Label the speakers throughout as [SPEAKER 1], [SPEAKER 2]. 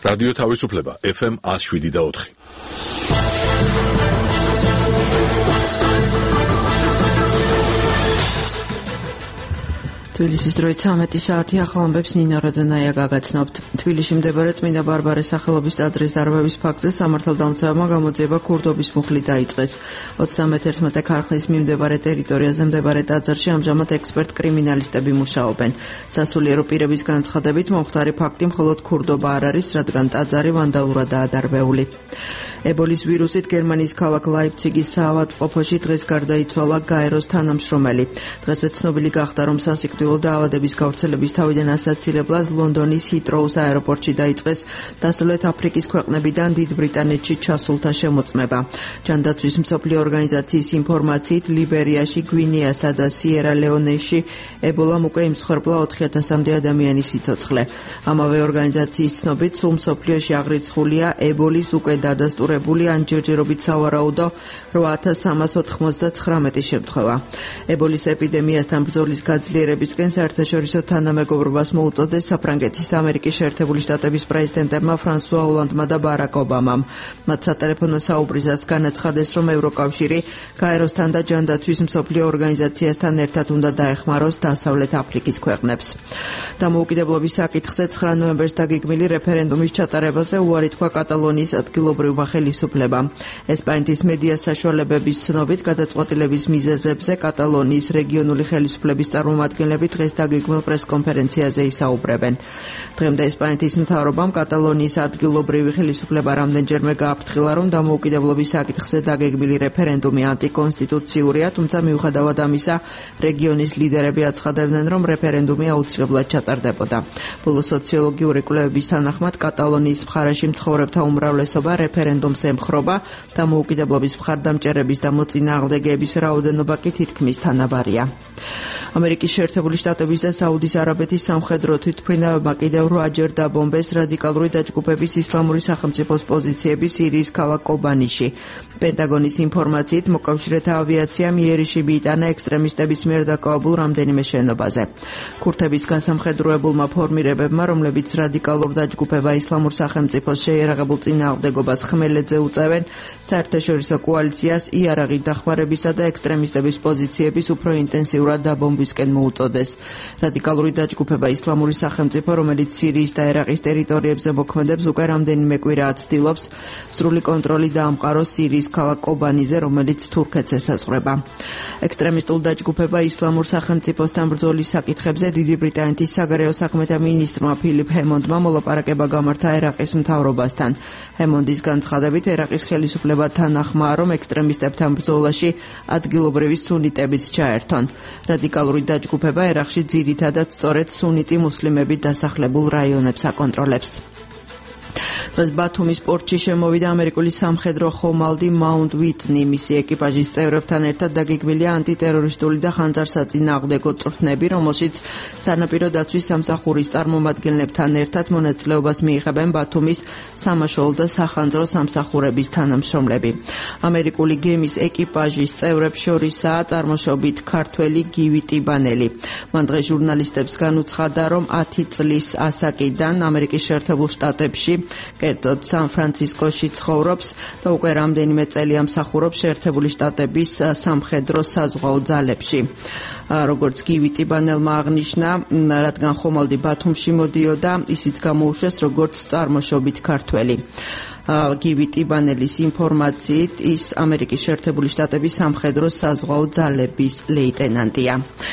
[SPEAKER 1] რადიო თავისუფლება FM 107.4.
[SPEAKER 2] თბილისის დროით 13 საათი ახალამბებს ნინა როდონაია გაგაცნობთ. თბილისში მდებარე წმინდა ბარბარეს სახელობის ტაძრის დარბევის ფაქტზე სამართალდამცავებმა გამოძიება ქურდობის მუხლი დაიწყეს. 31 ქარხნის მიმდებარე ტერიტორიაზე მდებარე ტაძარში ამჟამად ექსპერტ კრიმინალისტები მუშაობენ. სასულიერო პირების განცხადებით მომხდარი ფაქტი მხოლოდ ქურდობა არ არის, რადგან ტაძარი ვანდალურადაა დარბეული. ებოლის ვირუსით გერმანიის ქალაქ ლაიფციგის საავადმყოფოში დღეს გარდაიცვალა გაეროს თანამშრომელი. დღესვე ცნობილი გახდა, რომ სასიკვდილო დაავადების გავრცელების თავიდან ასაცილებლად ლონდონის ჰიტროუს აეროპორტში დაიწყეს დასავლეთ აფრიკის ქვეყნებიდან დიდ ბრიტანეთში ჩასულთა შემოწმება. ჯანდაცვის მსოფლიო ორგანიზაციის ინფორმაციით, ლიბერიაში, გვინეასა და სიერა ლეონეში ებოლამ უკვე იმსხვერპლა 4000-მდე ადამიანის სიცოცხლე. ამავე ორგანიზაციის ცნობით, სულ მსოფლიოში აღრიცხულია ებოლის უკვე დადასტურებული ან ჯერჯერობით სავარაუდო 8399 შემთხვევა. ებოლის ეპიდემიასთან ბრძოლის გაძლიერებისკენ საერთაშორისო თანამეგობრობას მოუწოდეს საფრანგეთის ამერიკის შეერთებული შტატების პრეზიდენტებმა ფრანსუა ოლანდმა და ბარაკ ობამამ. მათ სატელეფონო საუბრისას განაცხადეს, რომ ევროკავშირი გაეროსთან და ჯანდაცვის მსოფლიო ორგანიზაციასთან ერთად უნდა დაეხმაროს დასავლეთ აფრიკის ქვეყნებს. დამოუკიდებლობის საკითხზე 9 ნოემბერს დაგეგმილი რეფერენდუმის ჩატარებაზე უარი თქვა კატალონიის ადგილობრივმა ხელისუფლებამ. ესპანეთის მედია საშუალებების ცნობით, გადაწყვეტილების მიზეზებზე კატალონიის რეგიონული ხელისუფლების წარმომადგენლები დღეს დაგეგმილ პრესკონფერენციაზე ისაუბრებენ. დღემდე ესპანეთის მთავრობამ კატალონიის ადგილობრივი ხელისუფლება რამდენჯერმე გააფრთხილა, რომ დამოუკიდებლობის საკითხზე დაგეგმილი რეფერენდუმი ანტიკონსტიტუციურია, თუმცა მიუხედავად ამისა, რეგიონის ლიდერები აცხადებდნენ, რომ რეფერენდუმი აუცილებლად ჩატარდებოდა. ბოლო სოციოლოგიური კვლევების თანახმად, კატალონიის მხარეში მცხოვრებთა უმრავლესობა რეფერენდუმს ემხრობა, დამოუკიდებლობის მხარდამჭერების და მოწინააღმდეგეების რაოდენობა კი თითქმის თანაბარია. ამერიკის შეერთებული შტატების და საუდის არაბეთის სამხედრო თვითმფრინავებმა კიდევ 8-ჯერ დაბომბეს რადიკალური დაჯგუფების ისლამური სახელმწიფოს პოზიციები სირიის ქალაქ კობანიში. პენტაგონის ინფორმაციით, მოკავშირეთა ავიაციამ იერიში მიიტანა ექსტრემისტების მიერ დაკავებულ რამდენიმე შენობაზე. ქურთების გასამხედროებულმა ფორმირებებმა, რომლებიც რადიკალურ დაჯგუფება ისლამურ სახელმწიფოს შეიარაღებულ წინააღმდეგობას ხმელეთზე უწევენ, საერთაშორისო კოალიციას იარაღით დახმარებისა და ექსტრემისტების პოზიციების უფრო ინტენსიურად დაბომბვისკენ მოუწოდეს. რადიკალური დაჯგუფება ისლამური სახელმწიფო, რომელიც სირიის და ერაყის ტერიტორიებზე მოქმედებს, უკვე რამდენიმე კვირაა ცდილობს სრული კონტროლი დაამყაროს სირიის ქალაქ კობანიზე, რომელიც თურქეთს ესაზღვრება. ექსტრემისტულ დაჯგუფება ისლამურ სახელმწიფოსთან ბრძოლის საკითხებზე დიდი ბრიტანეთის საგარეო საქმეთა მინისტრმა ფილიპ ჰემონდმა მოლაპარაკება გამართა ერაყის მთავრობასთან. ჰემონდის განცხადებით, ერაყის ხელისუფლება თანახმაა, რომ ექსტრემისტებთან ბრძოლაში ადგილობრივი სუნიტებიც ჩაერთონ. რადიკალური დაჯგუფება ერაყში ძირითადად სწორედ სუნიტი მუსლიმებით დასახლებულ რაიონებს აკონტროლებს. დღეს ბათუმის პორტში შემოვიდა ამერიკული სამხედრო ხომალდი მაუნტ ვიტნი. მისი ეკიპაჟის წევრებთან ერთად დაგეგმილია ანტიტერორისტული და ხანძარსაწინააღმდეგო წვრთნები, რომელშიც სანაპირო დაცვის სამსახურის წარმომადგენლებთან ერთად მონაწილეობას მიიღებენ ბათუმის სამაშველო და სახანძრო სამსახურების თანამშრომლები. ამერიკული გემის ეკიპაჟის წევრებს შორისაა წარმოშობით ქართველი გივი ტიბანელი. მან დღეს ჟურნალისტებს განუცხადა, რომ 10 წლის ასაკიდან ამერიკის შეერთებულ შტატებში, კერძოდ სან-ფრანცისკოში ცხოვრობს და უკვე რამდენიმე წელი ამსახურობს შეერთებული შტატების სამხედრო საზღვაო ძალებში. როგორც გივი ტიბანელმა აღნიშნა, რადგან ხომალდი ბათუმში მოდიოდა, ისიც გამოუშვეს როგორც წარმოშობით ქართველი. გივი ტიბანელის ინფორმაციით, ის ამერიკის შეერთებული შტატების სამხედრო საზღვაო ძალების ლეიტენანტია.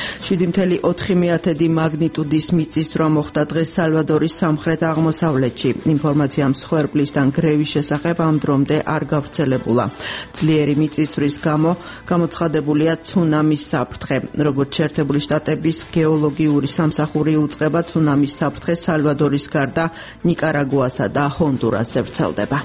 [SPEAKER 2] 7.4 მაგნიტუდის მიწისძვრა მოხდა დღეს სალვადორის სამხრეთ აღმოსავლეთში. ინფორმაცია მსხვერპლისგან გრევის შესახებ ამ დრომდე არ გავრცელებულა. ძლიერი მიწისძვრის გამო გამოცხადებულია ცუნამის საფრთხე. როგორც შეერთებული შტატების გეოლოგიური სამსახური უწყება, ცუნამის საფრთხე სალვადორის გარდა ნიკარაგუასა და ჰონდურასზე ვრცელდება.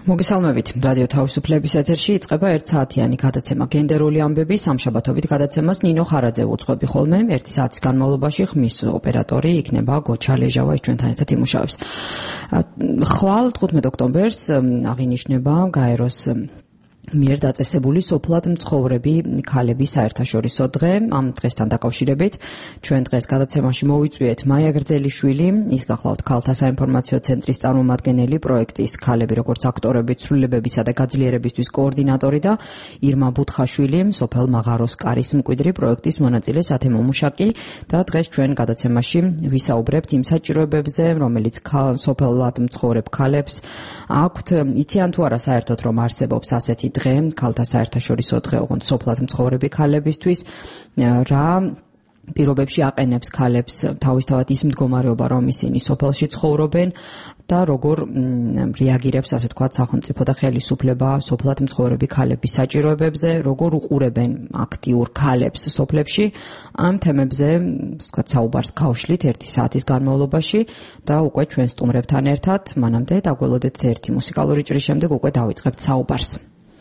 [SPEAKER 3] მოგესალმებით. რადიო თავისუფლების ეთერში იწყება 1 საათიანი გადაცემა გენდერული ამბები. სამშაბათობით გადაცემას ნინო ხარაძე უძღვები ხოლმე. 1 საათის განმავლობაში ხმის ოპერატორი იქნება გოჩა ლეჟავა, ის ჩვენთან ერთად იმუშავებს. ხვალ 15 ოქტომბერს აღინიშნება გაეროს მიერ დაწესებული სოფლად მცხოვრები ქალების საერთაშორისო დღე. ამ დღესთან დაკავშირებით ჩვენ დღეს გადაცემაში მოვიწვიეთ მაია გრძელიშვილი, ის გახლავთ ქალთა საინფორმაციო ცენტრის წარმომადგენელი, პროექტის ქალები როგორც აქტორები ცვლილებებისა და გაძლიერებისთვის კოორდინატორი და ირმა ბუთხაშვილი, სოფელ მაღაროს კარის მკვიდრი პროექტის მონაწილე სათემო მუშაკი და დღეს ჩვენ გადაცემაში ვისაუბრებთ იმ საჭიროებებზე, რომელიც სოფლად მცხოვრებ ქალებს აქვთ. იციან თუ არა საერთოდ რომ არსებობს ასეთი დღე, ქალთა საერთაშორისო დღე, ოღონდ სოფლად მცხოვრები ქალებისთვის, რა პირობებში აყენებს ქალებს თავისთავად ის მდგომარეობა, რომ ისინი სოფელში ცხოვრობენ და როგორ რეაგირებს, ასე ვთქვათ, სახელმწიფო და ხელისუფლება სოფლად მცხოვრები ქალების საჭიროებებზე, როგორ უყურებენ აქტიურ ქალებს სოფლებში. ამ თემებზე, ვთქვათ, საუბარს გავშლით 1 საათის განმავლობაში და უკვე ჩვენ სტუმრებთან ერთად, მანამდე დაგველოდეთ ერთი მუსიკალური ჭრის შემდეგ უკვე დავიწყებთ საუბარს.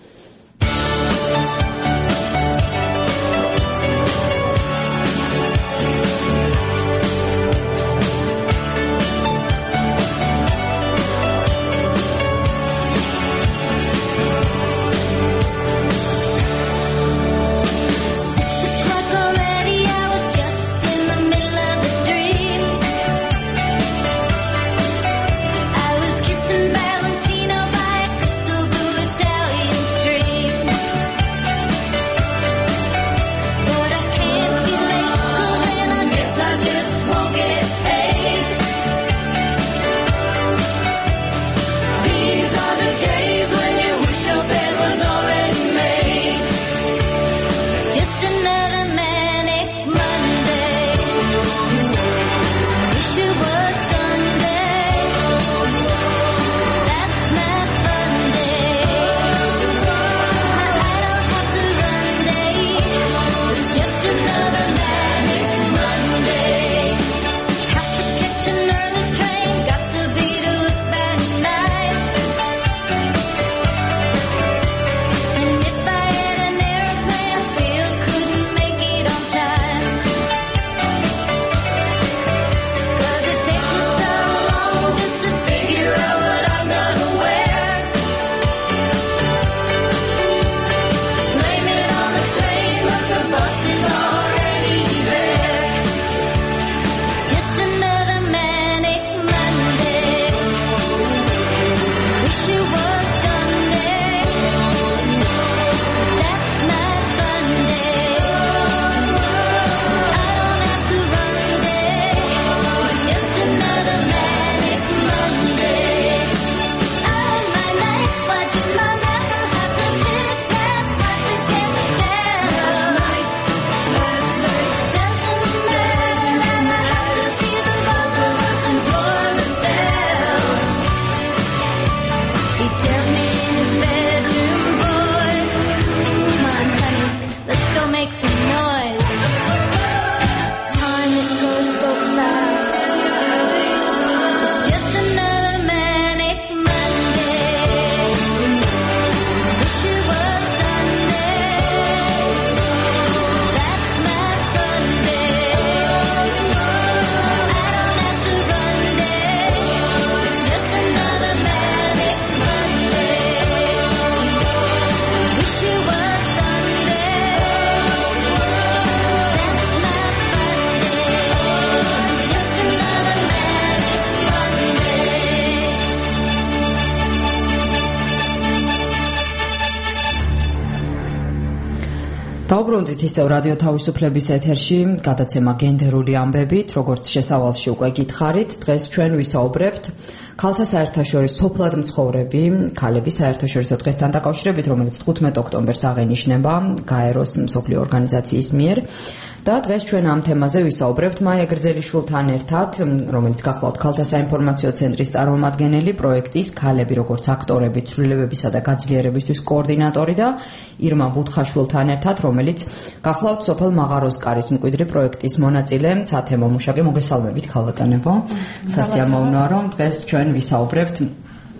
[SPEAKER 3] დაუბრუნდით ისევ რადიო თავისუფლების ეთერში გადაცემა გენდერული ამბებით, როგორც შესავალში უკვე გითხარით, დღეს ჩვენ ვისაუბრებთ ქალთა საერთაშორისო სოფლად მცხოვრები ქალების საერთაშორისო დღესთან დაკავშირებით, რომელიც 15 ოქტომბერს აღენიშნება გაეროს მსოფლიო ორგანიზაციის მიერ. და დღეს ჩვენ ამ თემაზე ვისაუბრებთ მაია გრძელიშვილთან ერთად, რომელიც გახლავთ ქალთა საინფორმაციო ცენტრის წარმომადგენელი, პროექტის ქალები როგორც აქტორები ცვლილებებისა და გაძლიერებისთვის კოორდინატორი და ირმა ბუთხაშვილთან ერთად, რომელიც გახლავთ სოფელ მაღაროს კარის მკვიდრი პროექტის მონაწილე, სათემო მუშაკი. მოგესალმებით, ქალბატონებო. სასიამოვნოა, რომ დღეს ჩვენ ვისაუბრებთ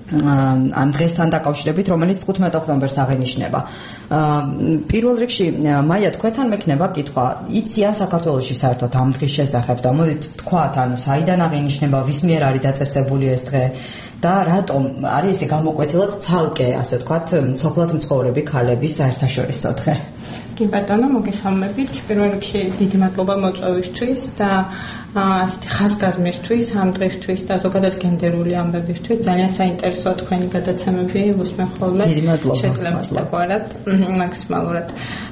[SPEAKER 3] ამ დღესთან დაკავშირებით, რომელიც 15 ოქტომბერს აღინიშნება. პირველ რიგში, მაია, თქვენთან მექნება კითხვა, იციან საქართველოში საერთოდ ამ დღის შესახებ და მოდით თქვათ, ანუ საიდან აღინიშნება, ვის მიერ არის დაწესებული ეს დღე და რატომ არის ესე გამოკვეთილად ცალკე, ასე ვთქვათ, სოფლად მცხოვრები ქალების საერთაშორისო დღე.
[SPEAKER 4] კი ბატონო, მოგესალმებით. პირველ რიგში დიდი მადლობა მოწვევისთვის და ასეთი ხაზგასმისთვის, ამ დღისთვის და ზოგადად გენდერული ამბებისთვის. ძალიან საინტერესოა თქვენი გადაცემები, ვუსმენ ხოლმე.
[SPEAKER 3] დიდი მადლობა.
[SPEAKER 4] შეძლებს დაგვარად მაქსიმალურად.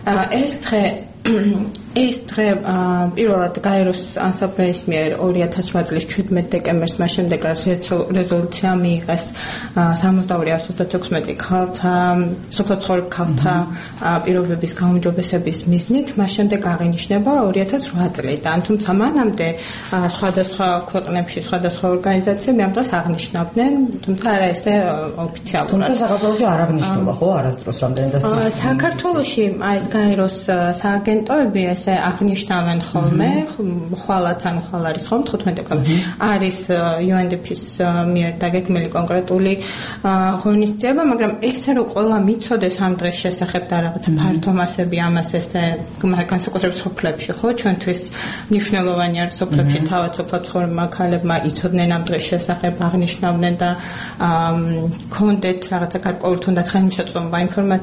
[SPEAKER 4] ეს დღე პირველად გაეროს ასამბლეის მიერ 2008 წლის 17 დეკემბერს მას შემდეგ რეზოლუცია მიიღეს 62-136 ქალთა სოფლად მცხოვრებ ქალთა პირობების გაუმჯობესების მიზნით. მას შემდეგ აღინიშნება 2008 წლიდან, თუმცა მანამდე სხვადასხვა ქვეყნებში, სხვადასხვა ორგანიზაციები ამ დღეს აღნიშნავდნენ, თუმცა არა ესე ოფიციალურად.
[SPEAKER 3] თუმცა საქართველოში არ აღნიშნულა, ხო, არასდროს რამდენი და
[SPEAKER 4] საქართველოში ეს გაეროს სააგენტოები აღნიშნავენ ხოლმე, ხვალაც არის ხოლმე 15 ოქტომბერი. არის UNDP-ის მიერ დაგეგმილი კონკრეტული ღონისძიება, მაგრამ ესე რომ ყველა მიცოდეს ამ დღეს შესახებ და რაღაცა ფართო მასები ამას ესე განსაკუთრებით სოფლებში, ხო, ჩვენთვის მნიშვნელოვანი არის სოფლებში თავად სოფლად მცხოვრებმა ქალებმა იცოდნენ ამ დღეს შესახებ, აღნიშნავდნენ და კონდეთ რაღაცა გარკვეული თუნდაც ხელმისაწვდომობა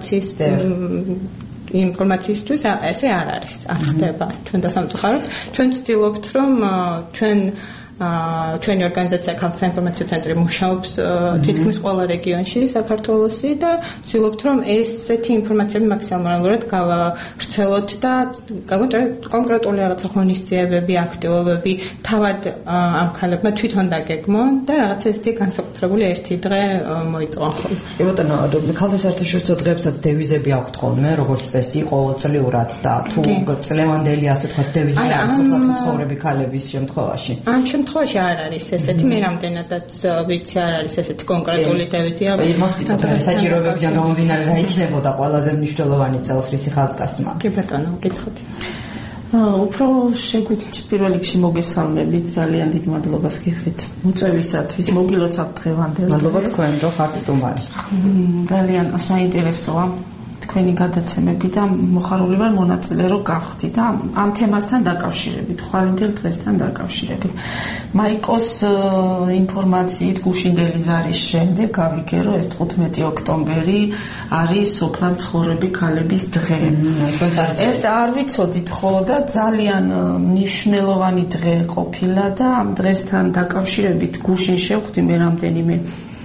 [SPEAKER 4] ინფორმაციისთვის ესე არ არის, არ ხდება ჩვენ დასამწუხაროდ. ჩვენ ვცდილობთ, რომ ჩვენი ორგანიზაცია ქალთა საინფორმაციო ცენტრი მუშაობს თითქმის ყველა რეგიონში საქართველოსი და ვცდილობთ, რომ ესეთი ინფორმაციები მაქსიმალურად გავავრცელოთ და კონკრეტული რაღაცა ღონისძიებები, აქტივობები თავად ამ ქალებმა თვითონ დაგეგმონ და რაღაცა ესეთი განსაკუთრებული ერთი დღე მოიწყონ ხოლმე.
[SPEAKER 3] ბატონო, ქალთა საერთაშორისო დღეებსაც დევიზები აქვთ ხოლმე, როგორც წესი, ყოველწლიურად და თუ წლევანდელი, ასე ვთქვათ, დევიზი არის სოფლად მცხოვრები ქალების შემთხვევაში.
[SPEAKER 4] შემთხვევაში არ არის ესეთი, მე რამდენადაც ვიცი, არ არის ესეთი კონკრეტული დევიზი.
[SPEAKER 3] იმას ვიტყვით, საჭიროებებიდან გამომდინარე რა იქნებოდა ყველაზე მნიშვნელოვანი წელსრისი ხაზგასმა.
[SPEAKER 4] კი ბატონო, გითხოთ.
[SPEAKER 5] უფრო შეგვიძლია პირველ რიგში მოგესალმებით, ძალიან დიდ მადლობას გიხდით მოწვევისათვის, მოგილოცავთ დღევანდელ.
[SPEAKER 3] მადლობა თქვენ, რომ ხართ სტუმარი.
[SPEAKER 5] ძალიან საინტერესოა თქვენი გადაცემები და მოხარული ვარ მონაწილე რომ გავხდი და ამ თემასთან დაკავშირებით, ხვალინდელ დღესთან დაკავშირებით. მაიკოს ინფორმაციით გუშინდელი ზარის შემდეგ გავიგე, რომ ეს 15 ოქტომბერი არის სოფლად მცხოვრები ქალების დღე. ეს არ ვიცოდით ხო და ძალიან მნიშვნელოვანი დღე ყოფილა და ამ დღესთან დაკავშირებით გუშინ შევხვდი მე რამდენიმე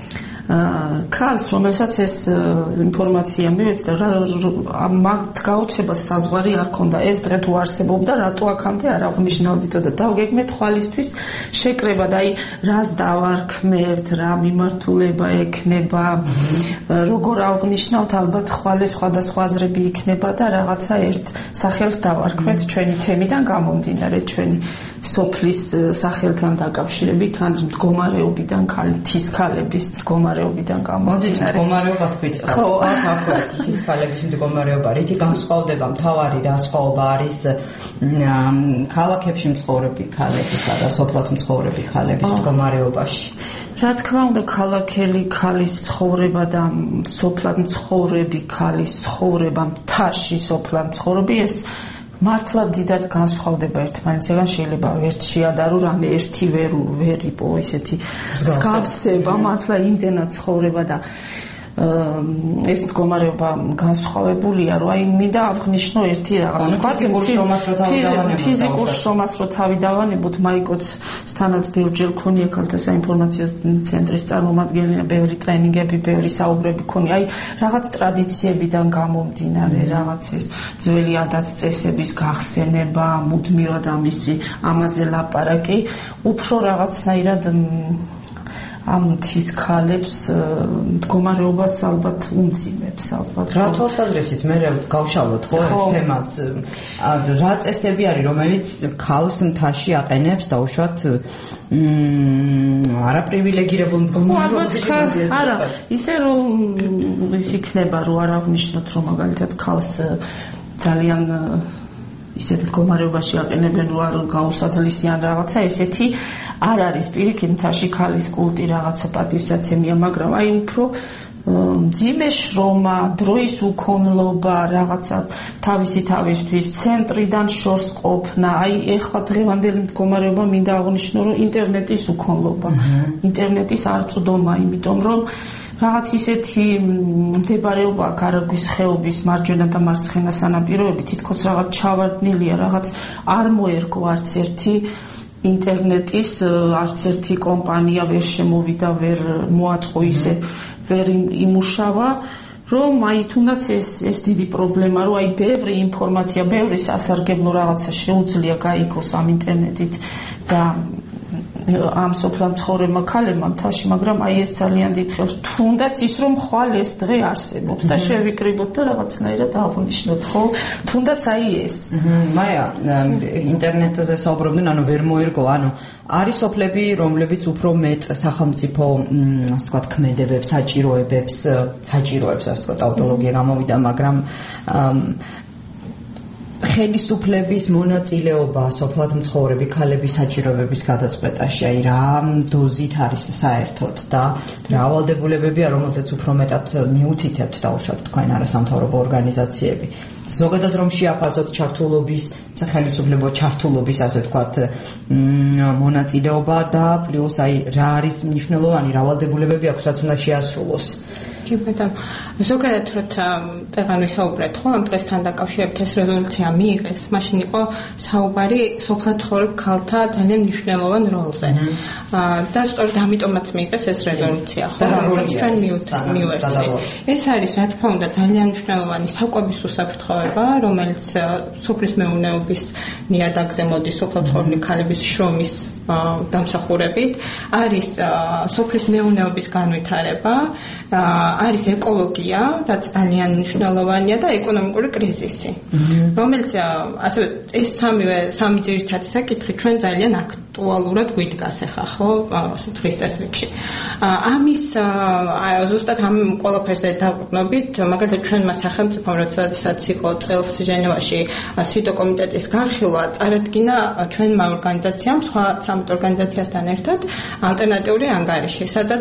[SPEAKER 5] ქალს, რომელსაც ეს ინფორმაცია მივეცდა, მაგ გაუცებას საზღვარი არ ქონდა, ეს დღე თუ არსებობდა, რატო აქამდე არ აღნიშნავდითო და დავგეგმეთ ხვალისთვის შეკრება და აი რას დავარქმევთ, რა მიმართულება ექნება, როგორ აღნიშნავთ, ალბათ ხვალე სხვადასხვა აზრები იქნება და რაღაცა ერთ სახელს დავარქმევთ ჩვენი თემიდან გამომდინარე, ჩვენი სოფლის სახელთან დაკავშირებით, ან მდგომარეობიდან თის ქალების მდგომარეობიდან გამომდინარე.
[SPEAKER 3] მდგომარეობა თქვით. ხო, აქ თის ქალების მდგომარეობა, რითი განსხვავდება მთავარი რა სხვაობა არის ქალაქებში მცხოვრები ქალებისა და სოფლად მცხოვრები ქალების მდგომარეობაში?
[SPEAKER 5] რა თქმა უნდა, ქალაქელი ქალის ცხოვრება და სოფლად მცხოვრები ქალის ცხოვრება, მთაში სოფლად მცხოვრები ეს მართლა დიდად განსხვავდება ერთმანეთისგან, შეიძლება ერთ შეადარო რამე ერთი ვერ იყო ისეთი მსგავსება, მართლა იმდენად ცხოვრება და ეს მდგომარეობა განსხვავებულია, რომ აი მინდა აღნიშნო ერთი რაღაც. ფიზიკურ შრომას რო თავი დავანებოთ, მაიკოცთანაც ბევრჯერ ქონია ქალთა საინფორმაციო ცენტრის წარმომადგენელი, ბევრი ტრენინგები, ბევრი საუბრები ქონია. აი რაღაც ტრადიციებიდან გამომდინარე, რაღაც ეს ძველი ადათ-წესების გახსენება, მუდმივად ამაზე ლაპარაკი, უფრო რაღაცნაირად ამ თის ქალებს მდგომარეობას ალბათ უმძიმებს, ალბათ.
[SPEAKER 3] რა თვალსაზრისით მე გავშალოთ ხო ეს თემაც? რა წესები არის, რომელიც ქალს მთაში აყენებს და უშუალოდ არაპრივილეგირებულ მდგომარეობაში?
[SPEAKER 5] არა, ისე რომ ის იქნება, რომ არ აღნიშნოთ, რომ მაგალითად ქალს ძალიან ისეთ მდგომარეობაში აყენებენ, რომ არ გაუსაძლისიან რაღაცა, ესეთი არ არის პირიქით მთაში ქალის კულტი რაღაცა პატივსაცემია, მაგრამ აი უფრო მძიმე შრომა, დროის უქონლობა, რაღაცა თავისთვის ცენტრიდან შორს ყოფნა, აი ეხლა დღევანდელი მდგომარეობა მინდა აღვნიშნო, რომ ინტერნეტის უქონლობა, ინტერნეტის არწვდომა, იმიტომ რომ რაღაც ისეთი მდებარეობა გარაგვის ხეობის მარჯვენა და მარცხენა სანაპიროები თითქოს რაღაც ჩავარდნილია, რაღაც არ მოერგო არც ერთი ინტერნეტის არც ერთი კომპანია ვერ შემოვიდა, ვერ მოაწყო ისე ვერ იმუშავა, რომ აი თუნდაც ეს დიდი პრობლემა, რომ აი ბევრი ინფორმაცია, ბევრი სასარგებლო რაღაცა შეუძლია გაიგოს ამ ინტერნეტით და ამ სოფლად მცხოვრებმა ქალებმა მთაში, მაგრამ აი ეს ძალიან დიდ ხელს თუნდაც ის რომ ხვალ ეს დღე არსებობს და შევიკრიბოთ და რაღაცნაირად აღვნიშნოთ, ხო? თუნდაც აი ეს.
[SPEAKER 3] მაია, ინტერნეტზე საუბრობდნენ, ანუ ვერ მოერგო, ანუ არის სოფლები, რომლებიც უფრო მეტ სახელმწიფო, ასე ვთქვათ, ქმედებებს, საჭიროებებს, ასე ვთქვათ, ტაუტოლოგია გამოვიდა, მაგრამ ხელისუფლების მონაწილეობა სოფლად მცხოვრები ქალების საჭიროებების გადაწყვეტაში, აი რა დოზით არის საერთოდ და რა ვალდებულებებია, რომელზეც უფრო მეტად მიუთითებთ დაუშვათ თქვენ არასამთავრობო ორგანიზაციები. ზოგადად რომ შეაფასოთ ჩართულობის, ხელისუფლებო ჩართულობის, ასე ვთქვათ, მონაწილეობა და პლუს აი რა არის მნიშვნელოვანი, რა ვალდებულებები აქვს, რაც უნდა შეასრულოს.
[SPEAKER 4] ზოგადად როცა წეგან ვისაუბრეთ, ხო, ამ დღესთან დაკავშირებით ეს რეზოლუცია მიიღეს, მაშინ იყო საუბარი სოფლად მცხოვრებ ქალთა ძალიან მნიშვნელოვან როლზე. და სწორედ ამიტომაც მიიღეს ეს რეზოლუცია, ხო, რომელსაც ჩვენ მივერთვით. ეს არის, რა თქმა უნდა, ძალიან მნიშვნელოვანი საკვების უსაფრთხოება, რომელიც სოფლის მეურნეობის ნიადაგზე მოდის სოფლად მცხოვრები ქალების შრომის დამსახურებით, არის სოფლის მეურნეობის განვითარება, არის ეკოლოგია, რაც ძალიან მნიშვნელოვანია და ეკონომიკური კრიზისი, რომელიც ასევე ეს სამი ძირითადი საკითხი ჩვენ ძალიან აქტუალურად გვიდგას ახლა, ხო, დღის წესრიგში. ამის ზუსტად ამ ყველაფერზე დაყრდნობით, მაგალითად ჩვენმა სახელმწიფომ, როდესაც იყო წელს ჟენევაში სვიტო კომიტეტის განხილვა, წარადგინა ჩვენმა ორგანიზაციამ, სხვა ორგანიზაციასთან ერთად ალტერნატიული ანგარიში, სადაც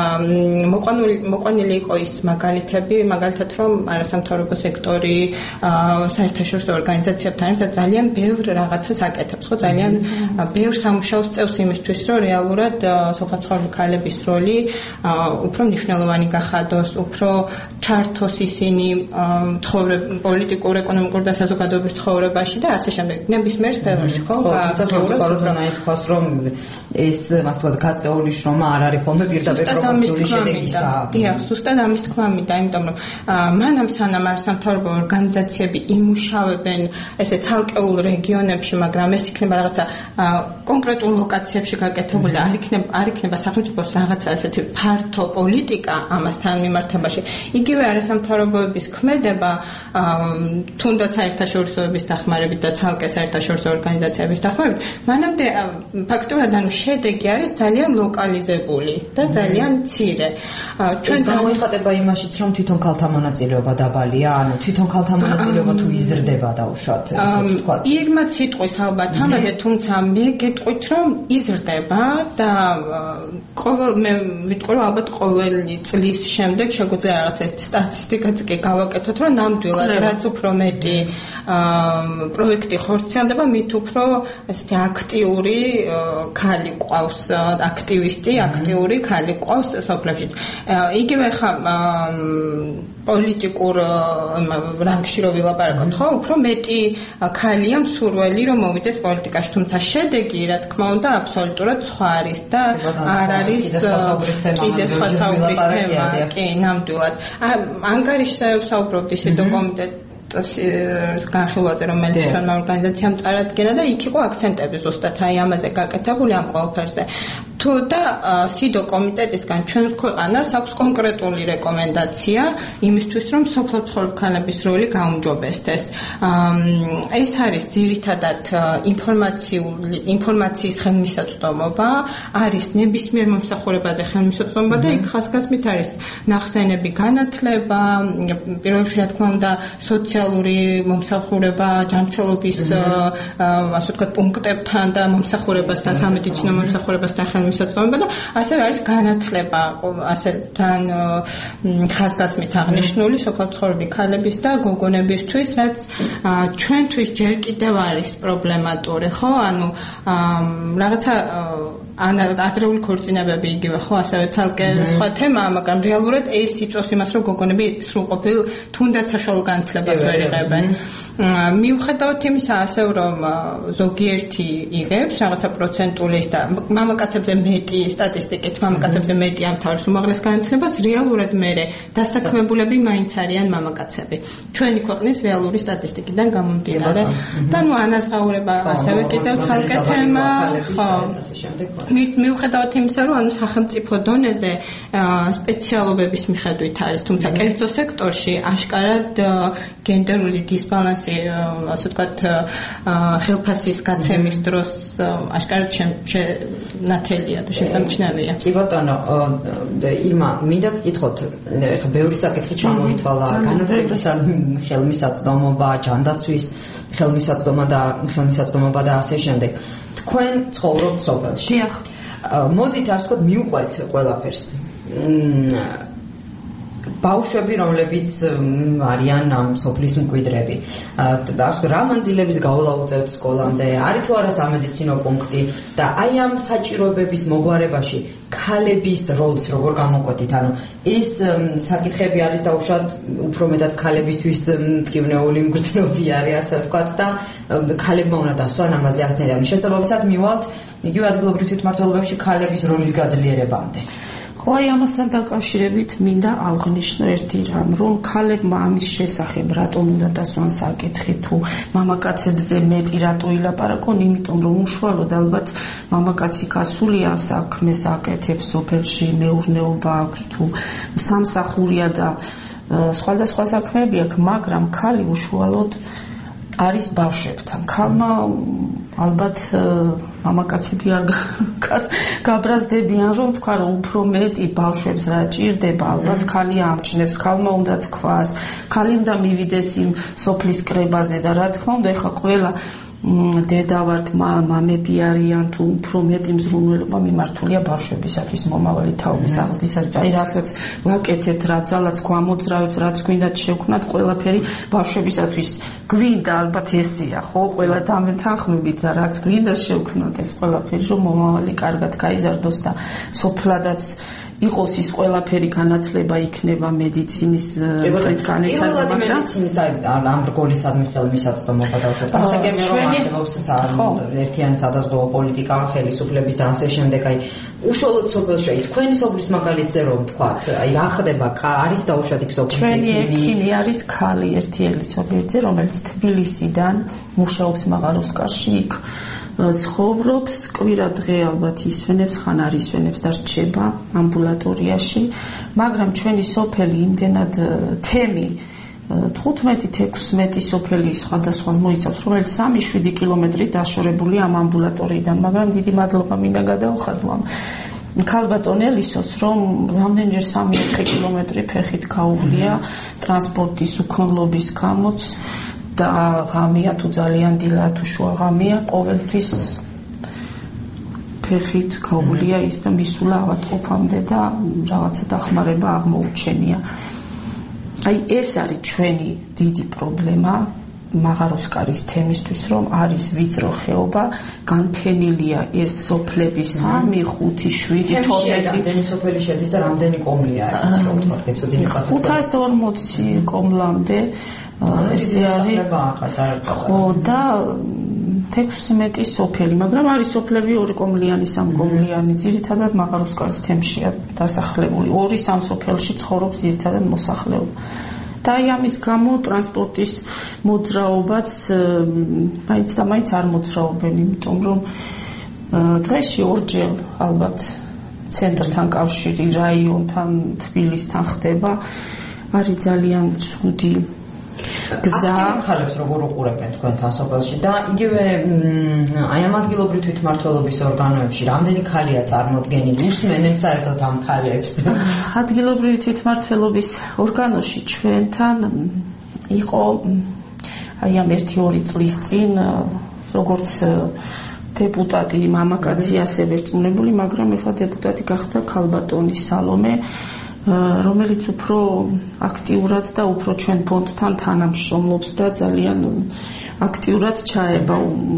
[SPEAKER 4] მოყვანილი იყო ის მაგალითები, მაგალითად რომ არასამთავრობო სექტორი საერთაშორისო ორგანიზაციებთან ერთად ძალიან ბევრ რაღაცას აკეთებს, ხო, ძალიან ბევრ სამუშაოს წევს იმისთვის, რომ რეალურად სოფლად მცხოვრები ქალების როლი უფრო მნიშვნელოვანი გახადოს, უფრო ჩართოს ისინი პოლიტიკურ, ეკონომიკურ და საზოგადოებრივ ცხოვრებაში და ასე შემდეგ. ნებისმიერ სფეროში, ხო?
[SPEAKER 3] ითქვას, რომ ეს, ასე ვთქვათ, გაწეული შრომა არ არის ხოლმე პირდაპირ პროპორციული შედეგისა.
[SPEAKER 4] დიახ, ზუსტად ამის თქმა მინდა, იმიტომ რომ მანამ სანამ არასამთავრობო ორგანიზაციები იმუშავებენ ესე ცალკეულ რეგიონებში, მაგრამ ეს იქნება რაღაცა კონკრეტულ ლოკაციებში გაკეთებული, არ იქნება სახელმწიფოს რაღაცა ესეთი ფართო პოლიტიკა ამასთან მიმართებაში. იგივე არასამთავრობოების ქმედება, თუნდაც საერთაშორისოების დახმარებით და ცალკე საერთაშორისო ორგანიზაციების დახმარებით, მანამდე ფაქტობრივად ანუ შედეგი არის ძალიან ლოკალიზებული და ძალიან მცირე.
[SPEAKER 3] ჩვენ გამოიხატება იმაშიც, რომ თვითონ ქალთა მონაწილეობა დაბალია, ანუ თვითონ ქალთა მონაწილეობა თუ იზრდება დაუშვათ, ესე ვთქვათ.
[SPEAKER 4] ირმაც სიტყვის ალბათ ამაზე, თუმცა მე გეტყვით, რომ იზრდება და მე ვიტყვი, რომ ალბათ ყოველი წლის შემდეგ შეგვიძლია რაღაც ეს სტატისტიკაც კი გავაკეთოთ, რომ ნამდვილად რაც უფრო მეტი პროექტი ხორციელდება, მით უფრო ესეთი აქტიური ქალი ყავს, აქტიური ქალი ყავს სოფლებში. იგივე ხა პოლიტიკურ რანგში რო ვილაპარაკოთ, ხო, უფრო მეტი ქალია მსურველი რომ მოვიდეს პოლიტიკაში, თუმცა შედეგი, რა თქმა უნდა, აბსოლუტურად სხვა არის და არ არის კიდე სხვა საუბრის თემა, კი, ნამდვილად. ანგარიშზე ვსაუბრობდი სვიტო კომიტეტის განხილვაზე, რომელიც ჩვენმა ორგანიზაციამ წარადგინა და იქ იყო აქცენტები ზუსტად აი ამაზე გაკეთებული ამ ყველაფერზე. თუ და სიდო კომიტეტისგან ჩვენ ქვეყანას აქვს კონკრეტული რეკომენდაცია იმისთვის, რომ სოფლო მცხოვრებ ქალების როლი გაუმჯობესდეს. ეს არის ძირითადად ინფორმაციის ხელმისაწვდომობა, არის ნებისმიერ მომსახურებაზე ხელმისაწვდომობა და იქ ხაზგასმით არის ნახსენები განათლება, პირველში რა თქმა უნდა სოციალური მომსახურება, ჯანმრთელობის ასე ვთქვათ პუნქტებთან და მომსახურებასთან, სამედიცინო მომსახურებასთან ხელმისაწვდომობა და ასევე არის განათლება, ასე თან ხაზგასმით აღნიშნული სოფლო მცხოვრები ქალების და გოგონებისთვის, რაც ჩვენთვის ჯერ კიდევ არის პრობლემატური, ხო? ანუ რაღაცა ადრეული ქორწინებები იგივე, ხო, ასევე ცალკე სხვა თემაა, მაგრამ რეალურად ეს იწვევს იმას, რომ გოგონები სრულყოფილ თუნდაც საშუალო განათლებას ვერ იღებენ. მიუხედავად იმისა, ასევე რომ ზოგიერთი იღებს რაღაცა პროცენტული და მამაკაცებზე მეტი სტატისტიკით, მამაკაცებზე მეტი ამთავრებს უმაღლეს განათლებას, რეალურად მერე დასაქმებულები მაინც არიან მამაკაცები. ჩვენი ქვეყნის რეალური სტატისტიკიდან გამომდინარე. და ნუ ანაზღაურება ასევე კიდევ ცალკე თემა, ხო. მიუხედავად იმისა, რომ ანუ სახელმწიფო დონეზე სპეციალობების მიხედვით არის, თუმცა კერძო სექტორში აშკარად გენდერული დისბალანსი, ასე ვთქვათ, ხელფასის გაცემის დროს აშკარად ნათელია და შესამჩნევია.
[SPEAKER 3] კი ბატონო, ირმა, მინდა გკითხოთ, ეხლა ბევრი საკითხი ჩამოითვალა, განათლების ხელმისაწვდომობა, ჯანდაცვის ხელმისაწვდომობა და ასე შემდეგ. თქვენ ცხოვრობთ სოფელში.
[SPEAKER 5] დიახ.
[SPEAKER 3] მოდით ასე ვთქვათ, მივყვეთ ყველაფერს. ბავშვები, რომლებიც არიან ამ სოფლის მკვიდრები. რა მანძილების გავლა უწევთ სკოლამდე, არის თუ არა სამედიცინო პუნქტი და აი ამ საჭიროებების მოგვარებაში ქალების როლს როგორ გამოყვეთით? ანუ ეს საკითხები არის დაუშვათ უფრო მეტად ქალებისთვის მტკივნეული მგრძნობი არის, ასე ვთქვათ და ქალებმა უნდა დასვან ამაზე აქცენტი. ანუ შესაბამისად მივალთ იგივე ადგილობრივ თვითმმართველობებში ქალების როლის გაძლიერებამდე.
[SPEAKER 5] ხო, აი ამასთან დაკავშირებით მინდა აღნიშნო ერთი რამ, რომ ქალებმა ამის შესახებ რატომ უნდა დასვან საკითხი თუ მამაკაცებზე მეტი რატო ილაპარაკონ, იმიტომ რომ უშუალოდ ალბათ მამაკაცი გასულია საქმეს აკეთებს სოფელში, მეურნეობა აქვს თუ სამსახურია და სხვადასხვა საქმეები აქვს, მაგრამ ქალი უშუალოდ არის ბავშვებთან. ქალმა ალბათ მამაკაცები არ გაბრაზდებიან, რომ თქვა რომ უფრო მეტი ბავშვებს რა ჭირდება, ალბათ ქალი ამჩნევს, ქალმა უნდა თქვას, ქალი უნდა მივიდეს იმ სოფლის კრებაზე და რა თქმა უნდა, ეხლა ყველა დედა ვართ, მამები არიან თუ უფრო მეტი მზრუნველობა მიმართულია ბავშვებისათვის, მომავალი თაობის აღზრდისათვის. აი რასაც ვაკეთებთ, რა ძალაც გვამოძრავებთ, რაც გვინდათ შევქმნათ, ყველაფერი ბავშვებისათვის გვინდა, ალბათ ესია, ხო, ყველა დამეთანხმებით და რაც გვინდა შევქმნათ ეს ყველაფერი, რომ მომავალი კარგად გაიზარდოს და სოფლადაც იყოს ის ყველაფერი განათლება იქნება მედიცინის განვითარება და
[SPEAKER 3] მედიცინის ამ რგოლისადმი ხელმისაწვდომობა დავუშვათ. ასაგები რომ არსებობს ერთიანი სადაზღვევო პოლიტიკა, ხელისუფლების და ასე შემდეგ, აი უშუალოდ სოფელში, თქვენი სოფლის მაგალითზე რომ ვთქვათ, აი რა ხდება, არის დავუშვათ იქ სოფლის
[SPEAKER 5] ჩვენი ექიმი არის ქალი ერთი ელისაბედზე, რომელიც თბილისიდან მუშაობს მაღაროსკარში იქ ცხოვრობს, კვირა დღე ალბათ ისვენებს, ხან არ ისვენებს და რჩება ამბულატორიაში, მაგრამ ჩვენი სოფელი იმდენად თემი 15-16 სოფელი სხვადასხვა მოიცავს, რომელიც 3-7 კილომეტრი დაშორებულია ამ ამბულატორიიდან, მაგრამ დიდი მადლობა მინდა გადავხადო ამ ქალბატონ ელისოს, რომ რამდენჯერ 3-4 კილომეტრი ფეხით გაუვლია ტრანსპორტის უქონლობის გამოც და ღამეა თუ ძალიან დილა თუ შუა ღამეა, ყოველთვის ფეხით გაუვლია ის და მისულა ავადმყოფამდე და რაღაცა დახმარება აღმოუჩენია. აი ეს არის ჩვენი დიდი პრობლემა მაღაროსკარის თემისთვის, რომ არის ვიწრო ხეობა, განფენილია ეს სოფლები 3, 5, 7, 12
[SPEAKER 3] რამდენი სოფელი შედის და რამდენი კომლია ეს რომ თქვა გეცოდინი
[SPEAKER 5] 540 კომლამდე ესე არის ხო და 16 სოფელი, მაგრამ არის სოფლები 2 კომლიანი, 3 კომლიანი, ძირითადად მაღაროსკარის თემშია დასახლებული. 2-3 სოფელში ცხოვრობს ძირითადად მოსახლეობა. და აი ამის გამო ტრანსპორტის მოძრაობაც მაინც და მაინც არ მოძრაობენ, იმიტომ რომ დღეში ორჯერ ალბათ ცენტრთან კავშირი რაიონთან თბილისთან ხდება. არის ძალიან ცუდი გზა.
[SPEAKER 3] ხალხს როგორ უყურებენ თქვენთან სოფელში და იგივე აი ამ ადგილობრივ თვითმმართველობის ორგანოებში რამდენი ქალია წარმოდგენილი? უსმენენ საერთოდ ამ ქალებს?
[SPEAKER 5] ადგილობრივი თვითმმართველობის ორგანოში ჩვენთან იყო აი ამ 1-2 წლის წინ როგორც დეპუტატი მამაკაცი ასევე რწმუნებული, მაგრამ ეხლა დეპუტატი გახდა ქალბატონი სალომე, რომელიც უფრო აქტიურად და უფრო ჩვენ ფონდთან თანამშრომლობს და ძალიან აქტიურად ჩაება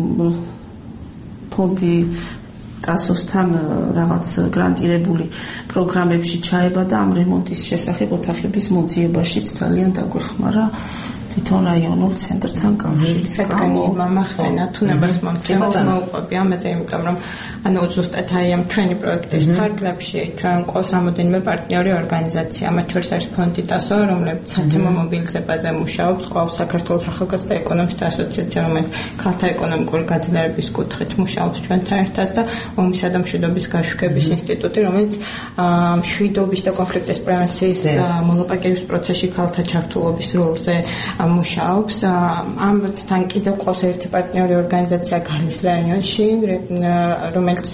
[SPEAKER 5] ფონდი ტასოსთან რაღაც გრანტირებული პროგრამებში ჩაება და ამ რემონტის შესახებ ოთახების მოძიებაშიც ძალიან დაგვეხმარა თვითონ რაიონულ ცენტრთან კავშირის
[SPEAKER 4] საკანი მახსენა თუნებას მოუყვები ამაზე, იმიტომ რომ ანუ ზუსტად აი ამ ჩვენი პროექტის ფარგლებში ჩვენ ყავს რამოდენიმე პარტნიორი ორგანიზაცია, მათ შორის არის ფონდი ტასო, რომელიც სათემო მობილიზებაზე მუშაობს, ყავს საქართველოს ახალგაზრდა ეკონომისტთა ასოციაცია, რომელიც ქალთა ეკონომიკური გაძლიერების კუთხით მუშაობს ჩვენთან ერთად და ომისა და მშვიდობის გაშუქების ინსტიტუტი, რომელიც მშვიდობის და კონფლიქტის პრევენციის მოლაპარაკების პროცესში ქალთა ჩართულობის როლზე მუშაობს. ამასთან კიდევ ყავს ერთი პარტნიორი ორგანიზაცია გალის რაიონში, რომელიც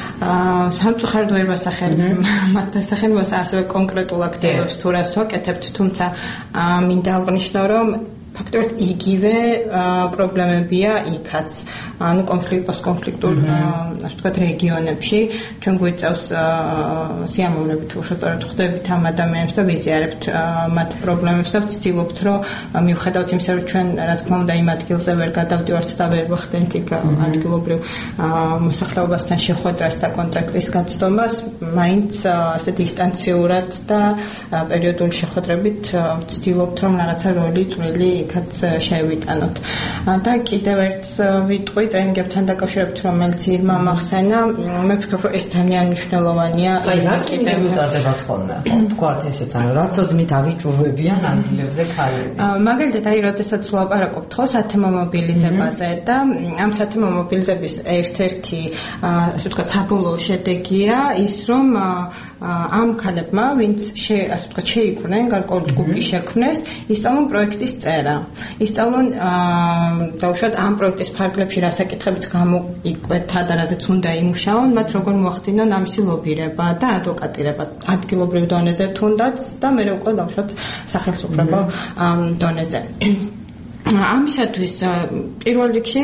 [SPEAKER 4] სამწუხაროდ ვერ ვასახელებ მათ დასახელებას ასევე კონკრეტულ აქტივებს თუ რას ვაკეთებთ, თუმცა მინდა აღნიშნო, რომ ფაქტობრივად იგივე პრობლემებია იქაც, ანუ კონფლიქტურ ასე ვთქვათ რეგიონებში. ჩვენ გვიწევს სიამოვნებით უშუალოდ ხვდებით ამ ადამიანებს და ვიზიარებთ მათ პრობლემებს და ვცდილობთ, რომ მიუხედავად იმისა, რომ ჩვენ რა თქმა უნდა იმ ადგილზე ვერ გადავდივართ და ვერ ვახდენთ იქ ადგილობრივ მოსახლეობასთან შეხვედრას და კონტაქტის გაცდომას, მაინც ასე დისტანციურად და პერიოდული შეხვედრებით ვცდილობთ, რომ რაღაცა როლი წვრილი იქაც შევიტანოთ. და კიდევ ერთს ვიტყვი ტრენინგებთან დაკავშირებით, რომელიც ირმა მახსენა, მე ვფიქრობ, რომ ეს ძალიან მნიშვნელოვანია.
[SPEAKER 3] აი, რა კიდევ უტარდებათ ხოლმე? თქვათ ესეც, ანუ რაცოდნით აღიჭურვებიან ადგილებზე ქალები.
[SPEAKER 4] მაგალითად, აი, როდესაც ვლაპარაკობთ ხო სათემო მობილიზებაზე და ამ სათემო მობილიზების ერთ-ერთი ასე ვთქვათ საბოლოო შედეგია ის, რომ ამ ქალებმა, ვინც ასე ვთქვათ შეიქმნენ, გარკვეული ჯგუფი შექმნეს, ისწავლონ პროექტის წერა. ისწავლონ დაუშვათ ამ პროექტის ფარგლებში რა საკითხებიც გამოიკვეთა და რაზეც უნდა იმუშაონ, მათ როგორ მოახდინონ ამისი ლობირება და ადვოკატირება ადგილობრივ დონეზე თუნდაც და მე უკვე დაუშვათ სახელმწიფო დონეზე. ამისათვის პირველ რიგში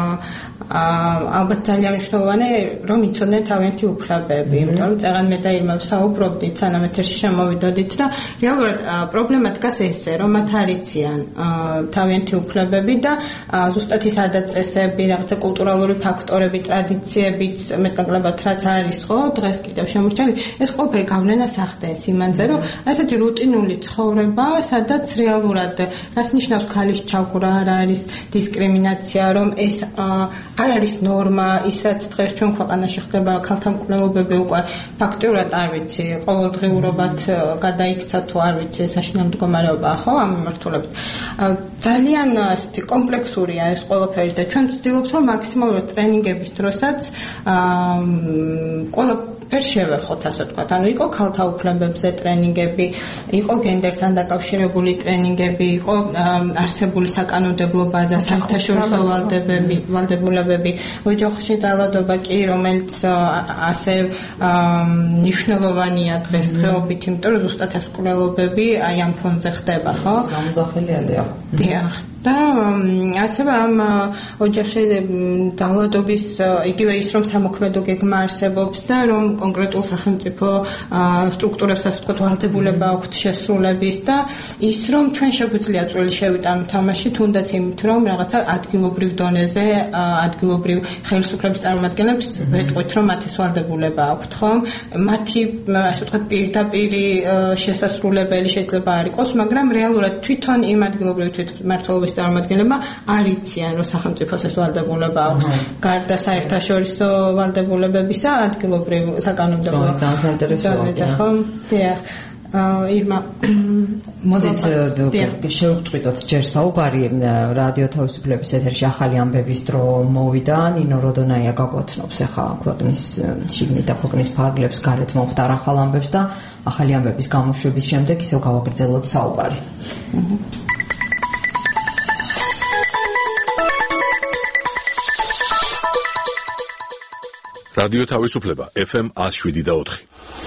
[SPEAKER 4] ალბათ ძალიან მნიშვნელოვანია რომ იცოდნენ თავიანთი უფლებები, იმიტომ რომ წეგან მე და ირმა საუბრობდით, სანამ ეთერში შემოვიდოდით და რეალურად პრობლემა დგას ესე, რომ მათ არ იციან თავიანთი უფლებები და ზუსტად ის ადაწესები, რაღაცა კულტურალური ფაქტორები, ტრადიციებიც მეტნაკლებად რაც არის ხო, დღეს კიდევ შემორჩენილი, ეს ყველაფერი გავლენას ახდენს იმანზე, რომ ასეთი რუტინული ცხოვრება, სადაც რეალურად რას ნიშნავს ქალის ჩაგვრა, რა არის დისკრიმინაცია, რომ ეს არ არის ნორმა, ის რაც დღეს ჩვენ ქვეყანაში ხდება, ქალთა მკვლელობები უკვე ფაქტიურად არ ვიცი, ყოველდღიურობად გადაიქცა თუ არ ვიცი, საშინაო მდგომარეობაა ხო ამ მიმართულებით. ძალიან ასეთი კომპლექსურია ეს ყველაფერი და ჩვენ ვცდილობთ, რომ მაქსიმალურად ტრენინგების დროსაც ყველაფერს შევეხოთ, ასე ვთქვათ. ანუ იყო ქალთა უფლებებზე ტრენინგები, იყო გენდერთან დაკავშირებული ტრენინგები, იყო არსებული საკანონმდებლო ბაზა, საერთაშორისო ვალდებულებები, ოჯახში ძალადობა კი, რომელიც ასე მნიშვნელოვანია დღესდღეობით, იმიტომ რომ ზუსტად ეს მკვლელობები აი ამ ფონზე ხდება, ხო?
[SPEAKER 3] გამოძახილია
[SPEAKER 4] დიახ. და ასევე ამ ოჯახში ძალადობის იგივე ის რომ სამოქმედო გეგმა არსებობს და რომ კონკრეტულ სახელმწიფო სტრუქტურებს ასე ვთქვათ ვალდებულება აქვთ შესრულების და ის რომ ჩვენ შეგვიძლია წვლილი შევიტანოთ ამაში თუნდაც იმით რომ რაღაცა ადგილობრივ დონეზე ადგილობრივ ხელისუფლების წარმომადგენლებს ვეტყვით რომ მათ ეს ვალდებულება აქვთ ხომ მათი ასე ვთქვათ პირდაპირი შესასრულებელი შეიძლება არ იყოს მაგრამ რეალურად თვითონ იმ ადგილობრივ თვითმმართველობის წარმომადგენლებმა არ იციან რომ სახელმწიფოს ეს ვალდებულება აქვს გარდა საერთაშორისო ვალდებულებებისა ადგილობრივ საკანონმდებლო
[SPEAKER 3] ძალიან ინტერესანტია
[SPEAKER 4] ხო? დიახ. ირმა
[SPEAKER 3] მოდით შევწყვიტოთ ჯერ საუბარი რადიო თავისუფლების ეთერში ახალი ამბების დრო მოვიდა ნინო როდონაია გაგვაცნობს ახლა ქვეყნის შიგნით და ქვეყნის ფარგლებს გარეთ მომხდარ ახალ ამბებს და ახალი ამბების გამოშვების შემდეგ ისევ გავაგრძელოთ საუბარი.
[SPEAKER 1] რადიო თავისუფლება FM 107.4.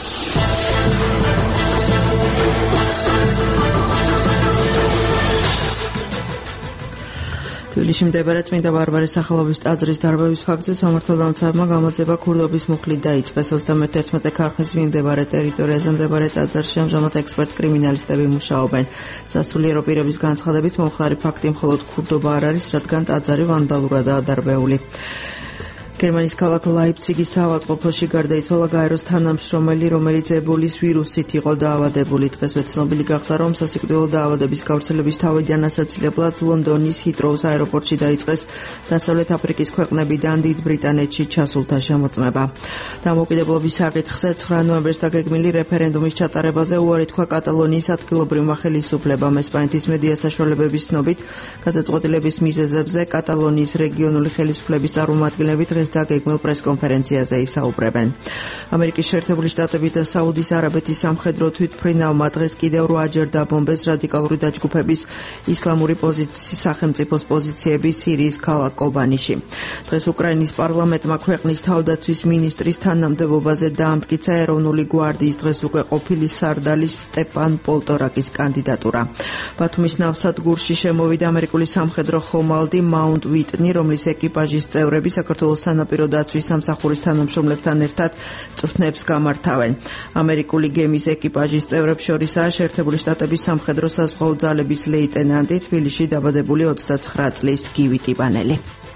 [SPEAKER 2] თბილისში მდებარე წმინდა ბარბარეს სახელობის ტაძრის დარბევის ფაქტზე სამართალდამცავებმა გამოძიება ქურდობის მუხლით დაიწყეს 31 ქარხნის მიმდებარე ტერიტორიაზე მდებარე ტაძარში ამჟამად ექსპერტ-კრიმინალისტები მუშაობენ. სასულიერო პირების განცხადებით მომხდარი ფაქტი მხოლოდ ქურდობა არ არის, რადგან ტაძარი ვანდალურადაა დარბეული. გერმანიის ქალაქ ლაიფციგის საავადმყოფოში გარდაიცვალა გაეროს თანამშრომელი, რომელიც ებოლის ვირუსით იყო დაავადებული. დღესვე ცნობილი გახდა, რომ სასიკვდილო დაავადების გავრცელების თავიდან ასაცილებლად ლონდონის ჰიტროუს აეროპორტში დაიწყეს დასავლეთ აფრიკის ქვეყნებიდან დიდ ბრიტანეთში ჩასულთა შემოწმება. დამოუკიდებლობის საკითხზე 9 ნოემბერს დაგეგმილი რეფერენდუმის ჩატარებაზე უარი თქვა კატალონიის ადგილობრივმა ხელისუფლებამ. ესპანეთის მედია საშუალებების ცნობით, გადაწყვეტილების მიზეზებზე კატალონიის რეგიონული ხელისუფლების წარმომადგენლები დღეს დაგეგმილ პრესკონფერენციაზე ისაუბრებენ. ამერიკის შეერთებული შტატების და საუდის არაბეთის სამხედრო თვითმფრინავმა დღეს კიდევ 8-ჯერ დაბომბეს რადიკალური დაჯგუფების ისლამური სახელმწიფოს პოზიციები სირიის ქალაქ კობანიში. დღეს უკრაინის პარლამენტმა ქვეყნის თავდაცვის მინისტრის თანამდებობაზე დაამტკიცა ეროვნული გვარდიის დღეს უკვე ყოფილი სარდალის სტეპან პოლტორაკის კანდიდატურა. ბათუმის ნავსადგურში შემოვიდა ამერიკული სამხედრო ხომალდი მაუნტ ვიტნი, რომლის ეკიპაჟის წევრები საქართველოს სანაპირო დაცვის სამსახურის თანამშრომლებთან ერთად წვრთნებს გამართავენ. ამერიკული გემის ეკიპაჟის წევრებს შორისაა შეერთებული შტატების სამხედრო საზღვაო ძალების ლეიტენანტი, თბილისში დაბადებული 29 წლის გივი ტიბანელი.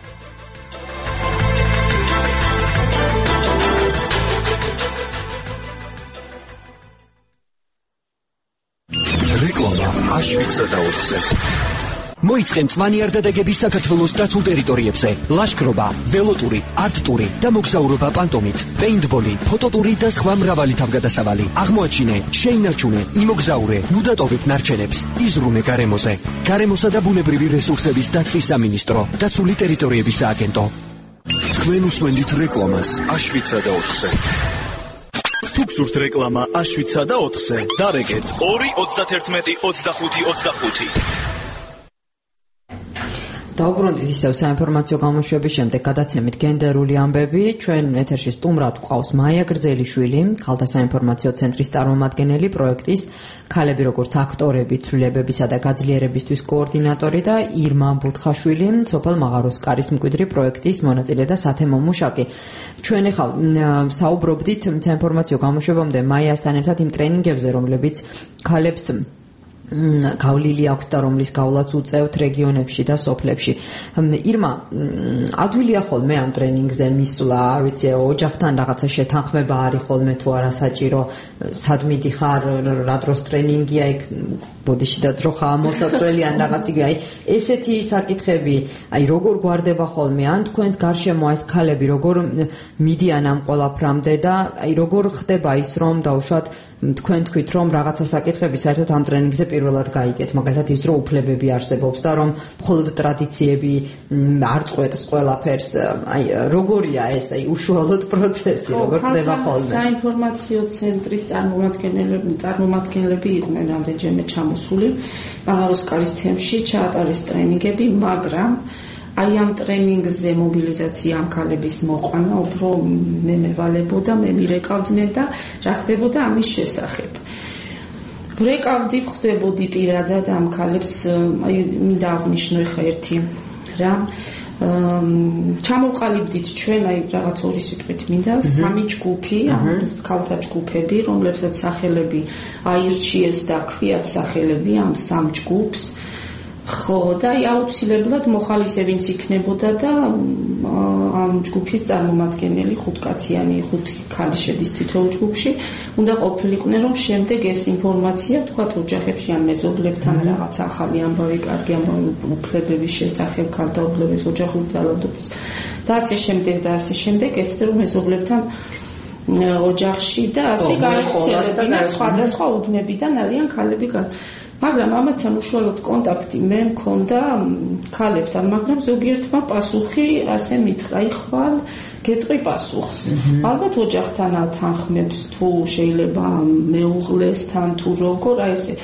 [SPEAKER 6] რეკლამა აშვიცა და 4-ზე. მოიწყენ მწვანეარდადეგების საქართველოს დაცულ ტერიტორიებზე. ლაშქრობა, ველოტური, არტტური და მოგზაურობა პანტომით, პეინტბოლი, ფოტოტური და სხვა მრავალი თავგადასავალი. აღმოაჩინე, შეინარჩუნე, იმოგზაურე, უდატოვებ ნარჩენებს, იზრუნე გარემოზე. გარემოსა და ბუნებრივი რესურსების დაცვის სამინისტრო, დაცული ტერიტორიების სააგენტო. თქვენ უსმენთ რეკლამას აშვიცა და 4-ზე. თუ გსურთ რეკლამა აშვიცა და 4-ზე, დარეკეთ 2 31 25 25.
[SPEAKER 3] დაუბრუნდით ისევ საინფორმაციო გამოშვების შემდეგ გადაცემით გენდერული ამბები. ჩვენ ეთერში სტუმრად გვყავს მაია გრძელიშვილი, ქალთა საინფორმაციო ცენტრის წარმომადგენელი, პროექტის ქალები როგორც აქტორები, ცვლილებებისა და გაძლიერებისთვის კოორდინატორი და ირმა ბუთხაშვილი, სოფელ მაღაროს კარის მკვიდრი პროექტის მონაწილე და სათემო მუშაკი. ჩვენ ახლა საუბრობდით საინფორმაციო გამოშვებამდე მაიასთან ერთად იმ ტრენინგებზე, რომლებიც ქალებს გავლილი აქვს და რომლის გავლაც უწევთ რეგიონებში და სოფლებში. ირმა, ადვილია ხოლმე ამ ტრენინგზე მისვლა, არ ვიცი, ოჯახთან რაღაცა შეთანხმება არის ხოლმე თუ არა საჭირო, სად მიდიხარ, რა დროს ტრენინგია, იქ ბოდიში და ძროხა მოსაწველი ან რაღაც იგივე, აი ესეთი საკითხები, აი როგორ გვარდება ხოლმე, ან თქვენს გარშემო ეს ქალები როგორ მიდიან ამ ყველაფრამდე და აი როგორ ხდება ის რომ დაუშვათ თქვენ თქვით რომ რაღაცა საკითხები საერთოდ ამ ტრენინგზე პირველად გაიგეთ, მაგალითად ის რომ უფლებები არსებობს და რომ მხოლოდ ტრადიციები არ წყვეტს ყველაფერს, აი როგორია ეს, აი უშუალოდ პროცესი, როგორ ხდება ხოლმე?
[SPEAKER 5] საინფორმაციო ცენტრის წარმომადგენლები იყვნენ რამდენჯერმე ჩამოსული მაღაროს კარის თემში, ჩაატარეს ტრენინგები, მაგრამ აი ამ ტრენინგზე მობილიზაცია ამ ქალების მოყვანა უფრო მე მევალებოდა, მე მირეკავდნენ და რა ხდებოდა ამის შესახებ. ვრეკავდი, ხვდებოდი პირადად ამ ქალებს, აი მინდა აღნიშნო ხა ერთი რა ჩამოვყალიბდით ჩვენ აი რაღაც ორი სიტყვით მინდა სამი ჯგუფი, ქალთა ჯგუფები, რომლებსაც სახელები აირჩიეს და ქვიათ სახელები ამ სამ ჯგუფს. ხო, და აუცილებლად მოხალისე-ვინც იქნებოდა და ამ ჯგუფის წარმომადგენელი 5 ქალი შედის თითოეულ ჯგუფში, უნდა ყოფილიყვნენ, რომ შემდეგ ეს ინფორმაცია, თქვათ, ოჯახებში ან მეზობლებთან რაღაც ახალი ამბავი, კარგი ამბავი უფლებების შესახებ, ქალთა უფლების, ოჯახური ძალადობის და ასე შემდეგ ეს რომ მეზობლებთან ოჯახში და ასე გაიხსენებინათ სხვადასხვა უბნებიდან არიან ქალები. მაგრამ ამათთან უშუალოდ კონტაქტი მე მქონდა ქალებთან, მაგრამ ზოგიერთმა პასუხი ასე მითხრა, ხვალ გეტყვი პასუხს. ალბათ ოჯახთან ათანხმებს თუ შეიძლება მეუღლესთან თუ როგორ, აი ესე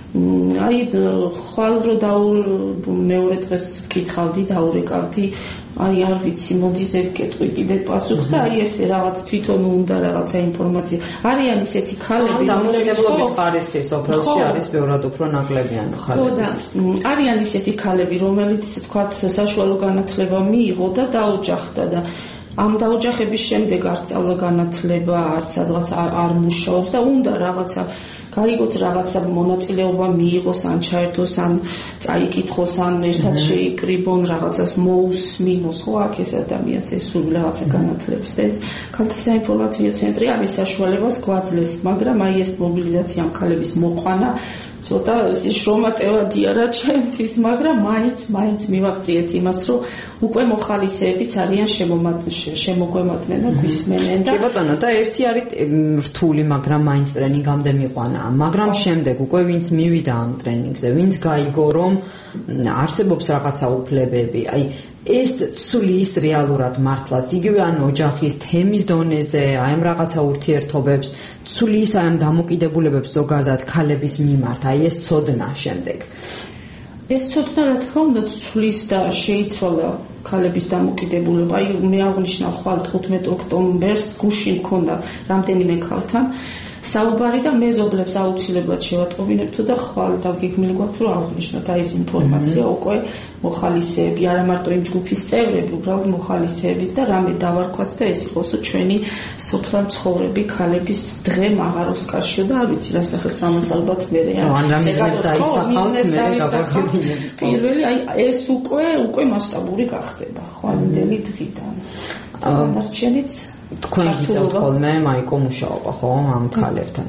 [SPEAKER 5] ხვალ რო მეორე დღეს ვკითხავდი, დაურეკავდი, აი არ ვიცი, მოდი ზედ გეტყვი კიდე პასუხს და აი ესე რაღაც თვითონ უნდა რაღაცა ინფორმაცია. არიან ისეთი ქალები,
[SPEAKER 3] დამოკიდებულების ხარისხი სოფელში არის ბევრად უფრო ნაკლებიან ქალები.
[SPEAKER 5] ხო და არიან ისეთი ქალები, რომელიც თქვათ საშუალო განათლება მიიღო და დაოჯახდა და ამ დაოჯახების შემდეგ არ სწავლა განათლება, არც სადღაც არ მუშაობს და უნდა რაღაცა გაიგოთ რაღაცა მონაწილეობა მიიღოს, ან ჩაერთოს, ან წაიკითხოს, ან ერთად შეიკრიბონ, რაღაცას მოусმინოს, ხო, აქ ეს ადამიანს ესურვი რაღაცა განათლების და ეს ქალთა საინფორმაციო ცენტრი ამის საშუალებას გვაძლევს, მაგრამ აი ეს მობილიზაცია ქალების მოყვანა ცოტა შრომატევადია რა ჩემთვის, მაგრამ მაინც მივაღწიეთ იმას, რომ უკვე მოხალისეებიც არიან შემოგვემატნენ და გვისმენენ და
[SPEAKER 3] კი ბატონო, და ერთი არის რთული, მაგრამ მაინც ტრენინგამდე მიყვანა. მაგრამ შემდეგ უკვე ვინც მივიდა ამ ტრენინგზე, ვინც გაიგო, რომ არსებობს რაღაცა უფლებები, აი ეს ცulis რეალურად მართლაც იგივე ან ოჯახის თემის დონეზე, აი ამ რაღაცა ურთიერთობებს, ცulis აი ამ დამოკიდებულებებს ზოგადად ქალების მიმართ, აი ეს ცოდნა შემდეგ.
[SPEAKER 5] ეს ცოდნა რა თქმა უნდა ცulis და შეიცვალა ქალების დამოკიდებულება. აი მე აღნიშნავ ხვალ 15 ოქტომბერს გუშინ მქონდა რამდენიმე ქალთან საუბარი და მეზობლებს აუცილებლად შევატყობინებთ და ხვალ დაგეგმილი გვაქვს რომ აღნიშნოთ აი ეს ინფორმაცია უკვე მოხალისეები, არა მარტო იმ ჯგუფის წევრები, უბრალოდ მოხალისეების და რამე დავარქვათ და ეს იყოსო ჩვენი სოფლად მცხოვრები ქალების დღე მაღარ ოსკარშიო და არ ვიცი რა სახელს ამას ალბათ მერე
[SPEAKER 3] ან რამიზნებს დაისახავთ მერე გავაგებინებთ.
[SPEAKER 5] პირველი აი ეს უკვე მასშტაბური გახდება ხვალინდელი დღიდან. დანარჩენიც
[SPEAKER 3] თქვენ გიწევთ ხოლმე მაიკო მუშაობა, ხო, ამ ქალებთან.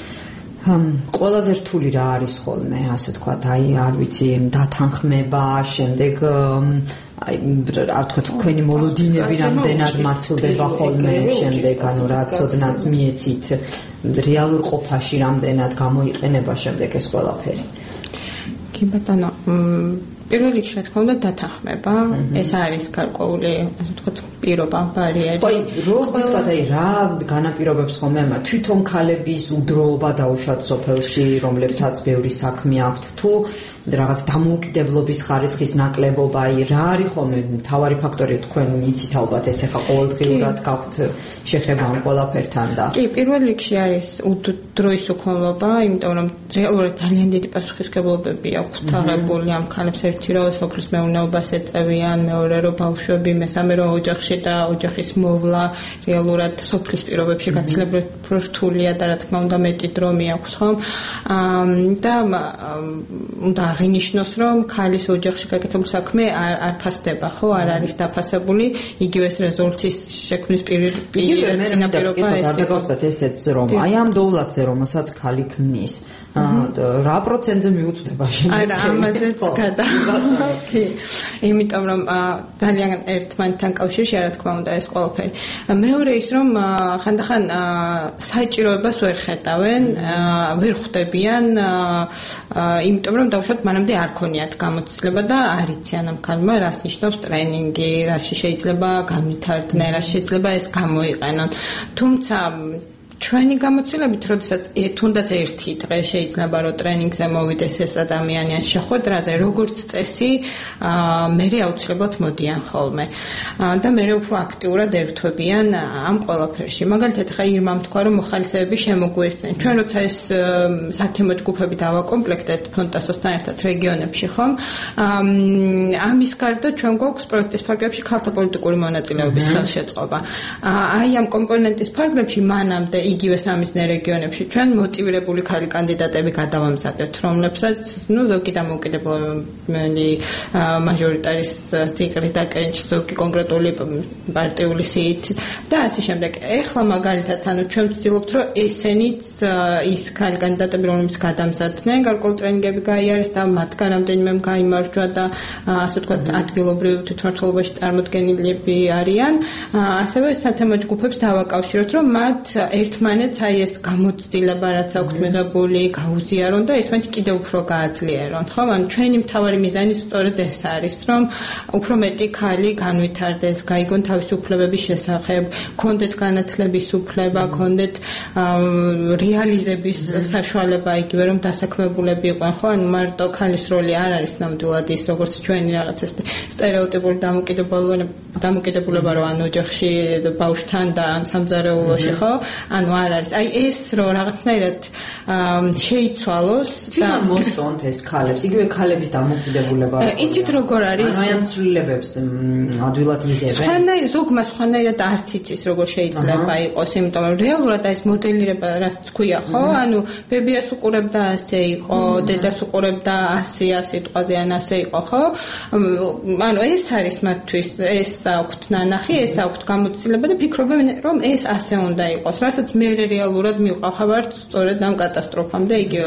[SPEAKER 3] ყველაზე რთული რა არის ხოლმე, ასე ვთქვათ, აი არ ვიცი, დათანხმება, შემდეგ აი რა ვთქვათ, თქვენი მოლოდინები რამდენად მართლდება ხოლმე, შემდეგ ანუ რა ცოდნაც მიეცით, რეალურ ყოფაში რამდენად გამოიყენება შემდეგ ეს ყველაფერი.
[SPEAKER 4] კი ბატონო, პირველ რიგში რა თქმა უნდა დათანხმება, ეს არის გარკვეული, ასე ვთქვათ, პირობა, ბარიერი.
[SPEAKER 3] აი, როგორ აი რა განაპირობებს ხოლმე ამ თვითონ ქალების უდროობა დაუშვათ სოფელში, რომლებთაც ბევრი საქმე აქვთ, თუ რაღაც დამოუკიდებლობის ხარისხის ნაკლებობა, აი რა არის ხოლმე მთავარი ფაქტორი თქვენ იცით ალბათ ეს ახლა ყოველდღიურად გაქვთ შეხება ამ ყველაფერთან და
[SPEAKER 4] კი, პირველ რიგში არის დროის უქონლობა, იმიტომ რომ რეალურად ძალიან დიდი პასუხისმგებლობები აქვთ აღებული ამ ქალებს, ერთი რომ სოფლის მეურნეობას ეწევიან, მეორე რომ ბავშვები, მესამე რომ ოჯახში და ოჯახის მოვლა რეალურად სოფლის პირობებში გაცილებით რთულია და რა თქმა უნდა მეტი დრო მიაქვს, ხო? და უნდა აღინიშნოს, რომ ქალის ოჯახში გაკეთებული საქმე არ ფასდება, ხო? არ არის დაფასებული, იგივე ეს რეზოლუციის შექმნის წინაპირობა ეს იყო.
[SPEAKER 3] ესეც რომ აი ამ დოვლათზე რომელსაც ქალი ქმნის რა პროცენტზე მიუწვდება შემდეგ?
[SPEAKER 4] არა, ამაზეც კი. იმიტომ რომ ძალიან ერთმანეთთან კავშირში რა თქმა უნდა ეს ყველაფერი. მეორე ის რომ ხანდახან საჭიროებას ვერ ხედავენ, ვერ ხვდებიან, იმიტომ რომ დავუშვათ მანამდე არ ქონიათ გამოცდილება და არ იციან ამ ქალმა რას ნიშნავს ტრენინგი, რაში შეიძლება განვითარდნენ, რაში შეიძლება ეს გამოიყენონ. თუმცა ჩვენი გამოცდილებით, როდესაც თუნდაც ერთი დღე შეიძლება რომ ტრენინგზე მოვიდეს ეს ადამიანი ან შეხვედრაზე, როგორც წესი, მერე აუცილებლად მოდიან ხოლმე. და მერე უფრო აქტიურად ერთვებიან ამ ყველაფერში. მაგალითად, ხა ირმამ თქვა, რომ მოხალისეები შემოგვიერთდნენ. ჩვენ როცა ეს სათემო ჯგუფები დავაკომპლექტეთ ფონტასოსთან ერთად რეგიონებში, ხომ? ამის გარდა ჩვენ გვაქვს პროექტის ფარგლებში ქალთა პოლიტიკური მონაწილეობის ხელშეწყობა. აი ამ კომპონენტის ფარგლებში მანამდე იგივე სამიზნე რეგიონებში ჩვენ მოტივირებული ხალი კანდიდატები გადავამზადებთ, რომლებსაც ზოგი დამოუკიდებელი მაჟორიტარის ციკლი დაკენჭს, ზოგი კონკრეტული პარტიული სიით და ასე შემდეგ. ეხლა მაგალითად ჩვენ ვცდილობთ, რომ ესენიც ის ხალი კანდიდატები, რომლებიც გადამზადდნენ, გარკვეული ტრენინგები გაიარეს და მათგან რამდენიმემ გაიმარჯვა და ასე ვთქვათ, ადგილობრივ თვითმმართველობაში წარმოდგენილები არიან. ასევე სათემო ჯგუფებს დავაკავშიროთ, რომ მათ ერთმანეთს ეს გამოცდილება, რაც აქვთ მიღებული, გაუზიარონ და ერთმანეთი კიდევ უფრო გააძლიერონ. ხო, ანუ ჩვენი მთავარი მიზანი სწორედ ეს არის, რომ უფრო მეტი ხალი განვითარდეს, გაიგონ თავისუფლებების შესახებ, გქონდეთ განათლების უფლება, გქონდეთ რეალიზების საშუალება, იგივე რომ დასაქმებულები იყვნენ, ხო, ანუ მარტო ხალის როლი არ არის ნამდვილად ის, როგორც ჩვენი რაღაც ეს სტერეოტიპური დამოკიდებულება, რომ ან ოჯახში ბავშვთან და ან სამზარეულოში, ხო? ანუ არ არის. აი ეს რომ რაღაცნაირად შეიცვალოს
[SPEAKER 3] და მოსწონთ ეს ქალებს, იგივე ქალების დამოკიდებულება.
[SPEAKER 4] იცით როგორ არის?
[SPEAKER 3] ანუ ამ ცვლილებებს ადვილად იღებენ.
[SPEAKER 4] ზოგმა სხვანაირად არც იცის როგორ შეიძლება იყოს, იმიტომ რომ რეალურად ეს მოდელირება რაც თქვია, ხო? ანუ ბებიას უყურებდა ასე იყო, დედას უყურებდა 100 სიტყვაზე ან ასე იყო, ხო? ანუ ეს არის მათთვის, ეს აქვთ ნანახი, ეს აქვთ გამოცდილება და ფიქრობენ რომ ეს ასე უნდა იყოს, რასაც მე რეალურად მივყავხავართ სწორედ ამ კატასტროფამ და იგივე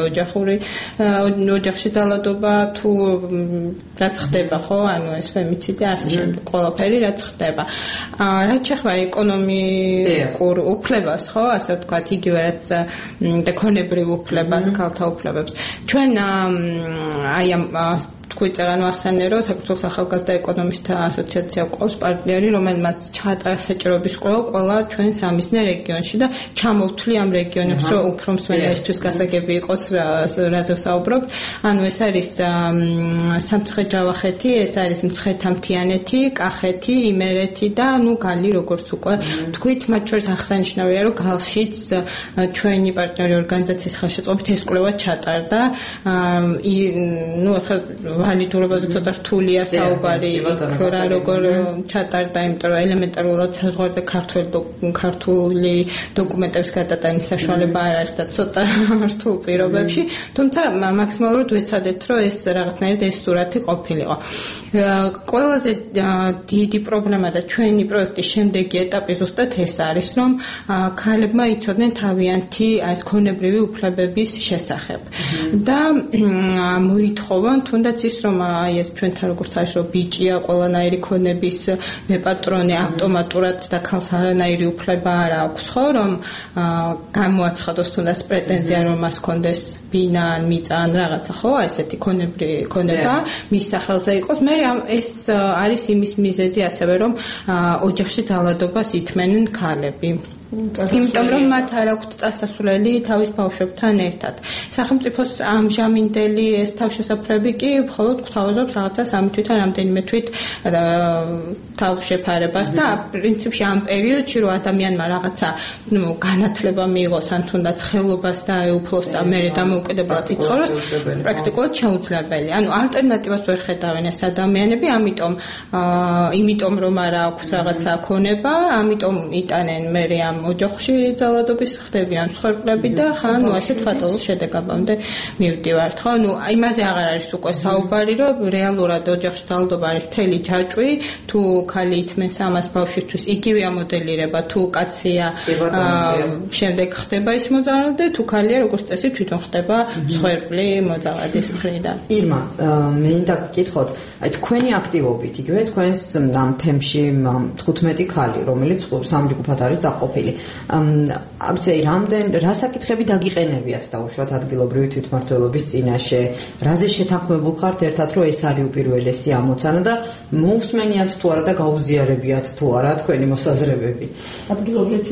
[SPEAKER 4] ოჯახში ძალადობა თუ რაც ხდება, ხო? ანუ ეს ფემიციდი ასე შემდეგ ყველაფერი რაც ხდება. რაც შეეხება ეკონომიკურ უფლებას, ხო, ასე ვთქვათ, იგივე რაც და ქონებრივ უფლებას, ქალთა უფლებებს. ჩვენ აი ამ თქვით რა ახსენე რომ საქართველოს ახალგაზრდა ეკონომისტთა ასოციაცია ყავს პარტნიორი, რომელმაც ჩაატარა საჭიროების ყველა ჩვენ სამიზნე რეგიონში და ჩამოვთვლი ამ რეგიონებს, რომ უფრო მსმენელისთვის გასაგები იყოს რაზე ვსაუბრობ. ანუ ეს არის სამცხე-ჯავახეთი, ეს არის მცხეთა-მთიანეთი, კახეთი, იმერეთი და ნუ გალი როგორც უკვე თქვით, მათ შორის აღსანიშნავია, რომ გალშიც ჩვენი პარტნიორი ორგანიზაციის ხელშეწყობით ეს კვლევა ჩატარდა. ნუ ახლა ვალიდურობაზე ცოტა რთულია საუბარი, რა როგორ ჩატარდა, იმიტომ რომ ელემენტარულად საზღვარზე ქართული დოკუმენტების გადატანის საშუალება არ არის და ცოტა რთულ პირობებში, თუმცა მაქსიმალურად ვეცადეთ, რომ ეს რაღაცნაირად ეს სურათი ყოფილიყო. ყველაზე დიდი პრობლემა და ჩვენი პროექტის შემდეგი ეტაპი ზუსტად ეს არის, რომ ქალებმა იცოდნენ თავიანთი ეს ქონებრივი უფლებების შესახებ და მოითხოვონ თუნდაც ის რომ აი ეს ჩვენთან როგორც არის რომ ბიჭია ყველანაირი ქონების მეპატრონე ავტომატურად და ქალს არანაირი უფლება არ აქვს, ხო, რომ გამოაცხადოს თუნდაც პრეტენზია რომ მას კონდეს ბინა ან მიწა ან რაღაცა, ხო, ესეთი ქონება მის სახელზე იყოს. მე ეს არის იმის მიზეზი ასევე რომ ოჯახში ძალადობას ითმენენ ქალები. იმიტომ რომ მათ არ აქვთ წასასვლელი თავის ბავშვებთან ერთად. სახელმწიფოს ამჟამინდელი ეს თავშესაფრები კი მხოლოდ გვთავაზობს რაღაცა 3 თვით ან რამდენიმე თვით თავშეფარებას და პრინციპში ამ პერიოდში რომ ადამიანმა რაღაცა განათლება მიიღოს ან თუნდაც ხელობას დაეუფლოს და მერე დამოუკიდებლად იცხოვროს, პრაქტიკულად შეუძლებელი. ანუ ალტერნატივას ვერ ხედავენ ეს ადამიანები, იმიტომ რომ არ აქვთ რაღაცა ქონება, ამიტომ იტანენ მერე ამ ოჯახში ძალადობის ხდებიან მსხვერპლები და ხან ასეთ ფატალურ შედეგებამდე მივდივართ, ხო? ნუ იმაზე აღარ არის უკვე საუბარი, რომ რეალურად ოჯახში ძალადობა არის მთელი ჯაჭვი, თუ ქალი ითმენს ამას ბავშვისთვის იგივე ამოდელირება, თუ კაცია შემდეგ ხდება ის მოძალადე, თუ ქალია როგორც წესი თვითონ ხდება მსხვერპლი მოძალადის მხრიდან.
[SPEAKER 3] ირმა, მინდა გკითხოთ, აი თქვენი აქტივობით, იგივე თქვენს ამ თემში 15 ქალი, რომელიც სამჯგუფად არის დაყოფილი. არ ვიცი, რა საკითხები დაგიყენებიათ დაუშვათ ადგილობრივი თვითმმართველობის წინაშე, რაზე შეთანხმებულ ხართ ერთად, რომ ეს არის უპირველესი ამოცანა და მოусმენიათ თუ არა და გაუზიარებიათ თუ არა თქვენი მოსაზრებები.
[SPEAKER 5] ადგილობრივ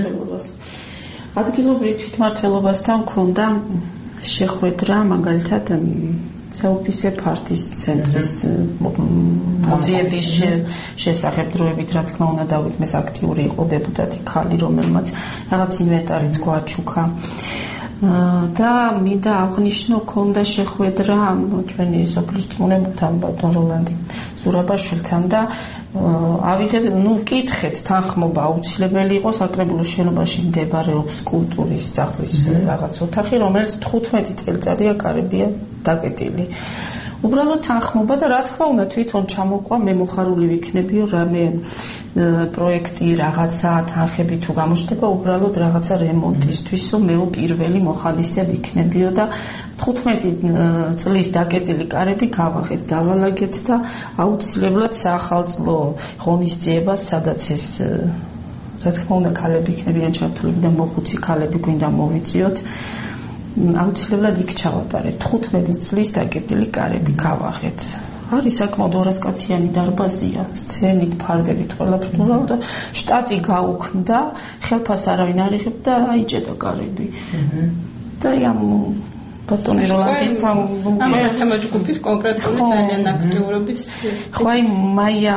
[SPEAKER 5] თვითმმართველობასთან მქონდა შეხვედრა, მაგალითად საოფისე ფარტის ცენტრის მოძიების შესახებ დროებით, რა თქმა უნდა, დავით მეს აქტიური იყო დეპუტატი ქალი, რომელმაც რაღაც ინვენტარიც გვაჩუქა. და მინდა აღნიშნო, ქონდა შეხვედრა ჩვენი სოფლის წმუნებთან, ბატონ როლანდი ზურაბაშვილთან და ავიღეთ, ვკითხეთ, თანხმობა აუცილებელი იყო საკრებულოს შენობაში მდებარეობს კულტურის სახლის რაღაც ოთახი, რომელიც 15 წელიწადია კარებია დაკეტილი. უბრალოდ თანხმობა და რა თქმა უნდა თვითონ ჩამოყვა მე მოხარული ვიქნებიო რამე პროექტი რაღაცა თანხები თუ გამოჩნდება უბრალოდ რაღაცა რემონტისთვისო მე პირველი მოხალისე ვიქნებიო და 15 წლის დაკეტილი კარები გავაღეთ, დავალაგეთ და აუცილებლად საახალწლო ღონისძიებას, სადაც ეს რა თქმა უნდა ქალები იქნებიან ჩართულები და მოხუცი ქალები გვინდა მოვიწიოთ. აუცილებლად იქ ჩავატარეთ 15 წლის დაკეტილი კარები გავაღეთ. არის საკმაოდ 200 კაციანი დარბაზია, სცენით, ფარდებით, ყველაფერი და შტატი გაუქმდა, ხელფას არავინ არ იღებდა, აიჭედა კარები. და ამ ბატონი როლანდის ამ
[SPEAKER 4] თემაჯგუფის კონკრეტული ძალიან აქტიურობის
[SPEAKER 5] ხო აი მაია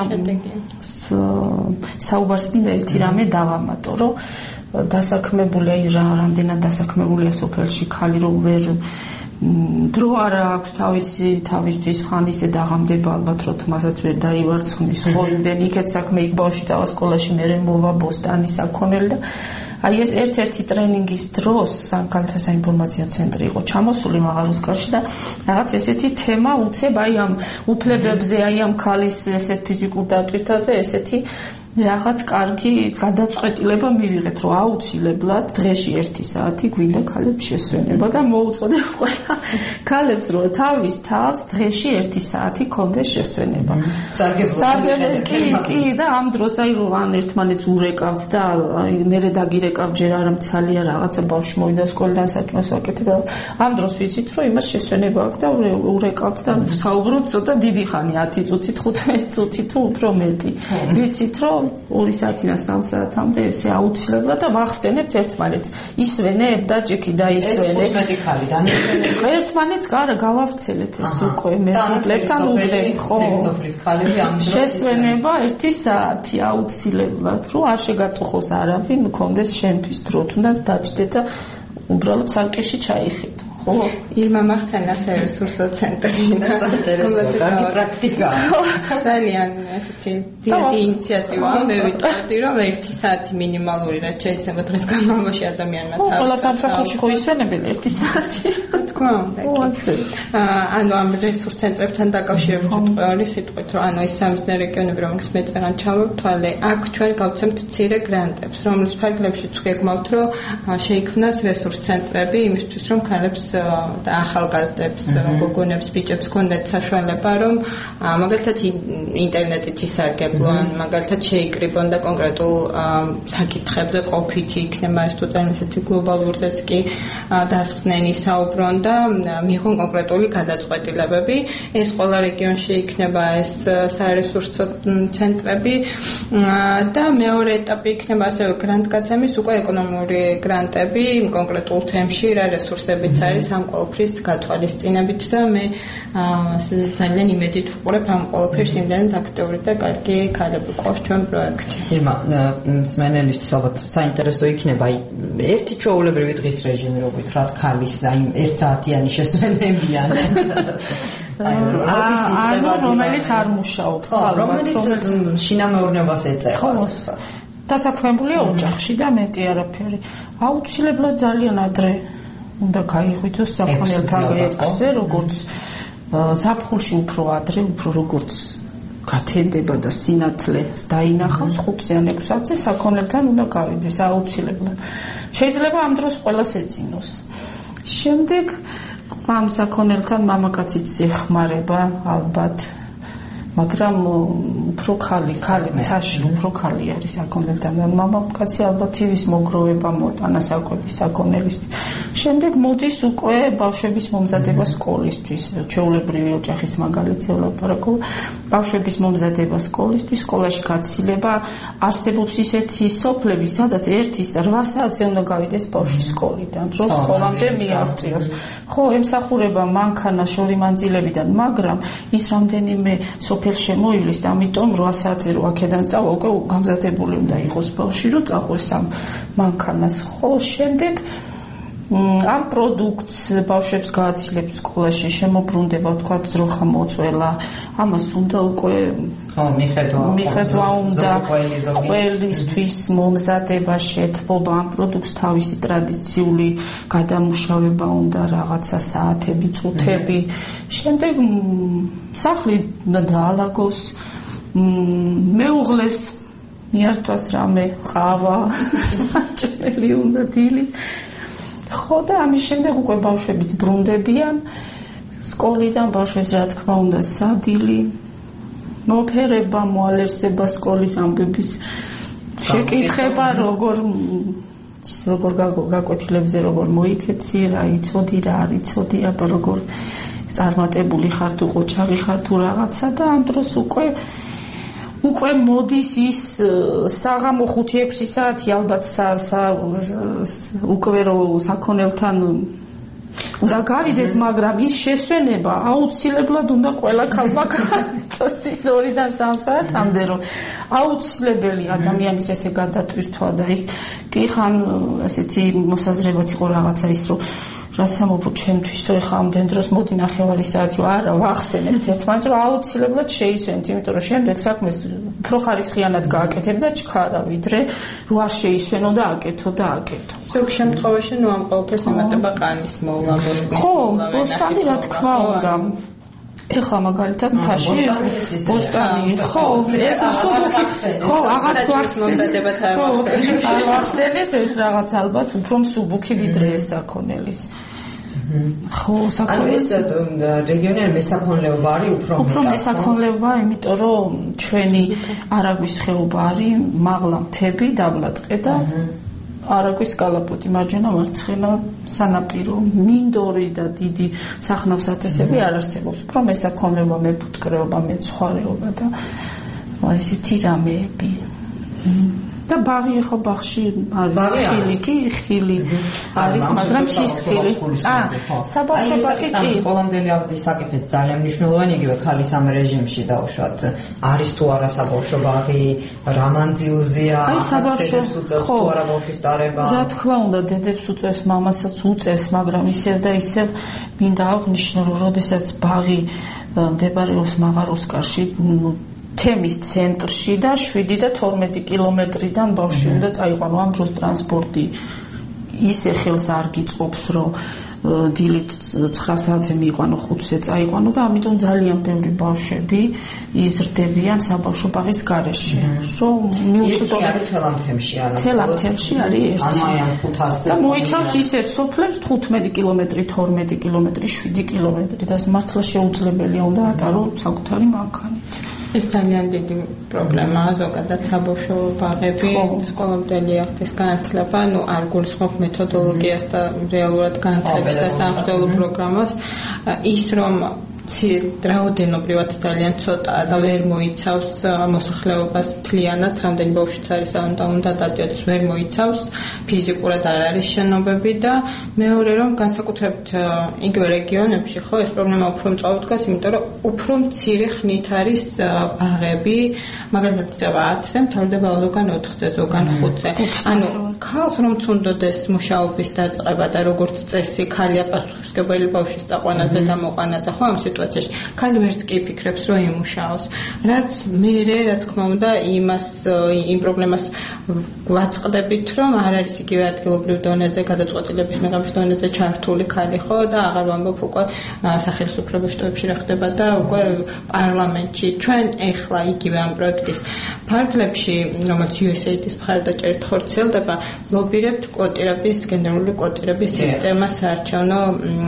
[SPEAKER 5] საუბარს მინდა ერთი რამე დავამატო, რომ დასაქმებულია რამდენად დასაქმებულია სოფელში ქალი რომ ვერ დრო არ აქვს თავისთვის ხან ისე დაღამდება ალბათ რომ თმასაც ვერ დაივარცხნის ხო იმდენ იქეთ საქმე იქ ბავშვი დავა სკოლაში მერე მოვა ბოსტანი საქონელი და აი ეს ერთ-ერთი ტრენინგის დროს ქალთა საინფორმაციო ცენტრი იყო ჩამოსული მაღაროსკარში და რაღაც ესეთი თემა უცებ აი ამ უფლებებზე აი ამ ქალის ესეთ ფიზიკურ დატვირთვაზე ესეთი რაღაც კარგი გადაწყვეტილება მივიღეთ, რომ აუცილებლად დღეში 1 საათი გვინდა ქალებს შესვენება და მოუწოდე ყველა ქალებს, რომ თავის თავს დღეში 1 საათი კონდეს შესვენება. კი და ამ დროს აი რომ ან ერთმანეთს ურეკავთ და აი მერე დაგირეკავ ჯერ არ მცალია რაღაცა ბავშვი მოვიდა სკოლიდან საჭმელს ვაკეთებ. ამ დროს ვიცით, რომ იმას შესვენება აქვს და ურეკავთ და საუბრობთ ცოტა დიდი ხანი 10 წუთი, 15 წუთი თუ უფრო მეტი. ვიცით, რომ 2 საათიდან 3 საათამდე ესე აუცილებლად და ვახსენებთ ერთმანეთს ისვენებ და ჯექი და ისვენებ ერთმანეთს გავავრცელეთ ეს უკვე მეზობლებთან უგლებ ხო შესვენება 1 საათი აუცილებლად რომ არ შეგატუხოს არავინ მქონდეს შენთვის დრო თუნდაც დაჭდე და უბრალოდ სარკეში ჩაიხედო
[SPEAKER 4] ირმა მახსენა რესურსო ცენტრი
[SPEAKER 3] კარგი პრაქტიკა
[SPEAKER 4] ძალიან ესეთი დიდი ინიციატივაა მე ვიტყოდი რომ 1 საათი მინიმალური რაც შეიძლება დღეს განმავლობაში ადამიანმა თავი
[SPEAKER 5] ყველა სამსახურში ხო ისვენებენ 1 საათი
[SPEAKER 4] თქმა უნდა ანუ ამ რესურს ცენტრებთან დაკავშირებით ყოველი სიტყვით რომ ანუ ის სამიზნე რეგიონები რომელიც მე წერან ჩავთვალე აქ ჩვენ გავცემთ მცირე გრანტებს რომლის ფარგლებშიც ვგეგმავთ რომ შეიქმნას რესურს ცენტრები იმისთვის რომ ქალებს და ახალგაზრდებს, გოგონებს, ბიჭებს ჰქონდეთ საშუალება, რომ მაგალითად ინტერნეტით ისარგებლონ, მაგალითად შეიკრიბონ და კონკრეტულ საკითხებზე ყოფითი იქნება ეს თუ ძალიან ისეთი გლობალურზეც კი დასხდნენ ისაუბრონ და მიიღონ კონკრეტული გადაწყვეტილებები. ეს ყველა რეგიონში იქნება ეს სარესურსო ცენტრები და მეორე ეტაპი იქნება ასევე გრანტგაცემის უკვე ეკონომიური გრანტები კონკრეტულ თემში, რა რესურსებიც არის ამ ყველაფრის გათვალისწინებით და მე ძალიან იმედით ვყურებ ამ ყველაფერს იმდენად აქტიური და კარგი ქალები ყავს ჩვენ პროექტში.
[SPEAKER 3] ირმა, მსმენელისთვის ალბათ საინტერესო იქნება აი ერთი ჩვეულებრივი დღის რეჟიმი როგორ რა ქალის აი 1 საათიანი შესვენებიან.
[SPEAKER 5] რომელიც არ მუშაობს,
[SPEAKER 3] რომელიც შინამეურნეობას ეწევა.
[SPEAKER 5] დასაქმებულია ოჯახში და მეტი არაფერი. აუცილებლად ძალიან ადრე უნდა გაიღვიძოს საქონელთა ექსზე, როგორც ზაფხულში უფრო ადრე, უფრო როგორც გათენდება და სინათლეს დაინახავს 5-ზე ან 6 საათზე საქონელთან უნდა გავიდეს აუცილებლად. შეიძლება ამ დროს ყველას ეძინოს. შემდეგ ამ საქონელთან მამაკაციც ეხმარება ალბათ მაგრამ უფრო ქალი მთაში უფრო ქალი არის საქონელთან მამაკაცი ალბათ ის მოგროვება მოტანა საქონელისთვის შემდეგ მოდის უკვე ბავშვების მომზადება სკოლისთვის ჩვეულებრივი ოჯახის მაგალითზე ვლაპარაკობ ბავშვების მომზადება სკოლისთვის სკოლაში გაცილება არსებობს ისეთი სოფლები სადაც 8 საათზე უნდა გავიდეს ბავშვი სკოლიდან რომ სკოლამდე მიაღწიოს ხო ემსახურება მანქანა შორი მანძილებიდან მაგრამ ის რამდენიმე შემოივლის და ამიტომ 8 საათზე რო აქედან წავა უკვე გამზადებული უნდა იყოს ბავშვი რომ წაყვეს ამ მანქანას ხო შემდეგ ამ პროდუქტს ბავშვებს გააცილებს სკოლაში შემოbrunდება თქვა ძროხა მოწველა ამას უნდა უკვე მიხედვა უნდა ყველისთვის მომზადება შეთბობა ამ პროდუქტს თავისი ტრადიციული გადამუშავება უნდა რაღაცა საათები წუთები შემდეგ სახლი დაალაგოს მეუღლეს მიართვას რამე ყავა საჭმელი უნდა დილით ხო და ამის შემდეგ უკვე ბავშვებიც ბრუნდებიან სკოლიდან ბავშვებს რა თქმა უნდა სადილი მოფერება მოალერსება სკოლის ამბების შეკითხება როგორ გაკვეთილებზე როგორ მოიქეცი რა იცოდი რა არ იცოდი აბა როგორ წარმატებული ხარ თუ ყოჩაღი ხარ თუ რაღაცა და ამ დროს უკვე მოდის ის საღამო 5-6 საათი ალბათ უკვე რო საქონელთან უნდა გავიდეს მაგრამ ის შესვენება აუცილებლად უნდა ყველა ქალმა გააკეთოს ის 2-დან 3 საათამდე რომ აუცილებელი ადამიანის ესე გადატვირთვა და ის კი ხან ასეთი მოსაზრებაც იყო რაღაცა ის რომ რასამობო ჩემთვისო ეხა ამდენ დროს მოდი 9 საათი არა ვახსენებთ ერთმანეთს რომ აუცილებლად შეისვენთ იმიტომ რომ შემდეგ საქმეს უფრო ხარისხიანად გააკეთებ და ჩქარა ვიდრე რო არ შეისვენო და აკეთო
[SPEAKER 4] ზოგ შემთხვევაში ნუ ამ ყველაფერს ემატება ყანის მოვლა
[SPEAKER 5] ხო ბოსტანი რა თქმა უნდა ეხლა მაგალითად მთაში ბოსტანი ხო ეს ხო აღარ ვახსენებთ არ ვახსენეთ ეს რაღაც ალბათ უფრო მსუბუქი ვიდრე ეს საქონელის ხო
[SPEAKER 3] საქონლის რეგიონი მესაქონლეობა არის უფრო
[SPEAKER 5] მესაქონლეობა იმიტომ რომ ჩვენი არაგვის ხეობა არის მაღლა მთები დაბლატყე და არაგვის კალაპოტი მარჯვენა მარცხენა სანაპირო მინდორი და დიდი სახნავსათესები არ არსებობს უფრო მესაქონლეობა მეფუტკრეობა მეცხვარეობა და ესეთი რამეები და ბაღი ხო ბაღში არის ხილი არის მაგრამ ის ხილი საბავშვო ბაღი კი
[SPEAKER 3] სკოლამდელი აღზრდის საკითხიც ძალიან მნიშვნელოვანი იგივე ქალის ამ რეჟიმში დაუშვათ არის თუ არა საბავშვო ბაღი რა მანძილზეა
[SPEAKER 5] საბავშვო
[SPEAKER 3] ხო არა ბავშვის დარება
[SPEAKER 5] რა თქმა უნდა დედებს უწევს მამასაც უწევს მაგრამ ისევ და ისევ მინდა აღვნიშნო რომ როდესაც ბაღი მდებარეობს მაღაროსკარში თემის ცენტრში და 7 და 12 კილომეტრიდან ბავშვი უნდა წაიყვანო ამ დროს ტრანსპორტი ისე ხელს არ გიწყობს რომ დილით 9 საათზე მიიყვანო 5-ზე წაიყვანო და ამიტომ ძალიან ბევრი ბავშვები იზრდებიან საბავშვო ბაღის გარეშე. რომ
[SPEAKER 3] მიუწვდომელი თელამთემში არა.
[SPEAKER 5] თელამთემში არის ერთი.
[SPEAKER 3] ამაიან 500
[SPEAKER 5] და მოიცავს ისეთ სოფლებს 15 კილომეტრი, 12 კილომეტრი, 7 კილომეტრი და მართლა შეუძლებელია უნდა ატარო საკუთარი მანქანით.
[SPEAKER 4] ეს ძალიან დიდი პრობლემაა ზოგადად საბავშვო ბაღები სკოლამდელი ახდენს განათლება, არ გულისხმობ მეთოდოლოგიას და რეალურად განათლების და სამხდელო პროგრამას, ის რომ რაოდენობრივად ძალიან ცოტაა და ვერ მოიცავს მოსახლეობას მთლიანად, რამდენი ბავშვიც არის უნდა დადიოდეს, ვერ მოიცავს, ფიზიკურად არ არის შენობები და მეორე რომ განსაკუთრებით იგივე რეგიონებში ხო ეს პრობლემა უფრო მწვავ დგას, იმიტომ რომ უფრო მცირე ხნით არის ბაღები, მაგალითად 10-ზე მთავრდება ზოგან 4-ზე, ზოგან 5-ზე. ანუ ქალს რომ თუნდოდეს მუშაობის დაწყება და როგორც წესი ქალია პასუხისმგებელი ბავშვის წაყვანაზე და მოყვანაზე, ხო ამ სიტუაციაში ქალი ვერც კი ფიქრებს რომ იმუშაოს, რაც მერე რა თქმა უნდა იმ პრობლემას გვაწყდებით რომ არ არის იგივე ადგილობრივ დონეზე გადაწყვეტილების მიღების დონეზე ჩართული ქალი ხო და აღარ ვამბობ უკვე სახელმწიფო შტოებში რა ხდება და უკვე პარლამენტში ჩვენ ეხლა იგივე ამ პროექტის ფარგლებში რომელიც USAID-ის მხარდაჭერით ხორციელდება ლობირებთ კვოტირების გენერალური კვოტირების სისტემას საარჩევნო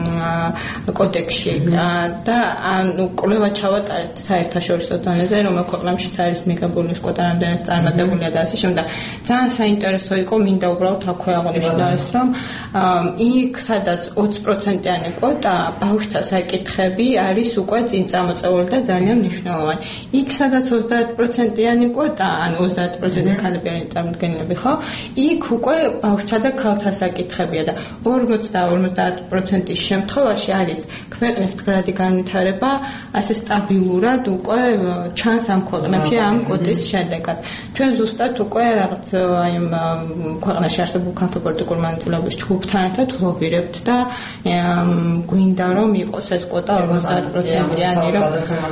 [SPEAKER 4] კოდექსში და ანუ კვლევა ჩავატარეთ საერთაშორისო დონეზე რომელ ქვეყნებში არის მიღებული ეს კვოტა რამდენად წარმატებულია და ასე შემდეგ. ძალიან საინტერესო იყო მინდა უბრალოდ აქვე აღნიშნო ეს რომ იქ სადაც 20%-იანი კვოტა ბავშვთა საკითხები არის უკვე წინ წამოწეული და ძალიან მნიშვნელოვანი. იქ სადაც 30%-იანი კვოტა, ანუ 30% ქალები არიან წარმოდგენილები, ხო? იქ უკვე ბავშვთა და ქალთა საკითხებია და 40-50%-ის შემთხვევაში არის ქვეყნის მდგრადი განვითარება განვითარება ასე სტაბილურად უკვე ჩანს ამ ქვეყნებში ამ კოტის შედეგად. ჩვენ ზუსტად უკვე რაღაც აი ქვეყანაში არსებულ ქართულ პოლიტიკურ მონაწილეობის ჯგუფთან ერთად ვლობირებთ და გვინდა რომ იყოს ეს კოტა 50%-იანი რომ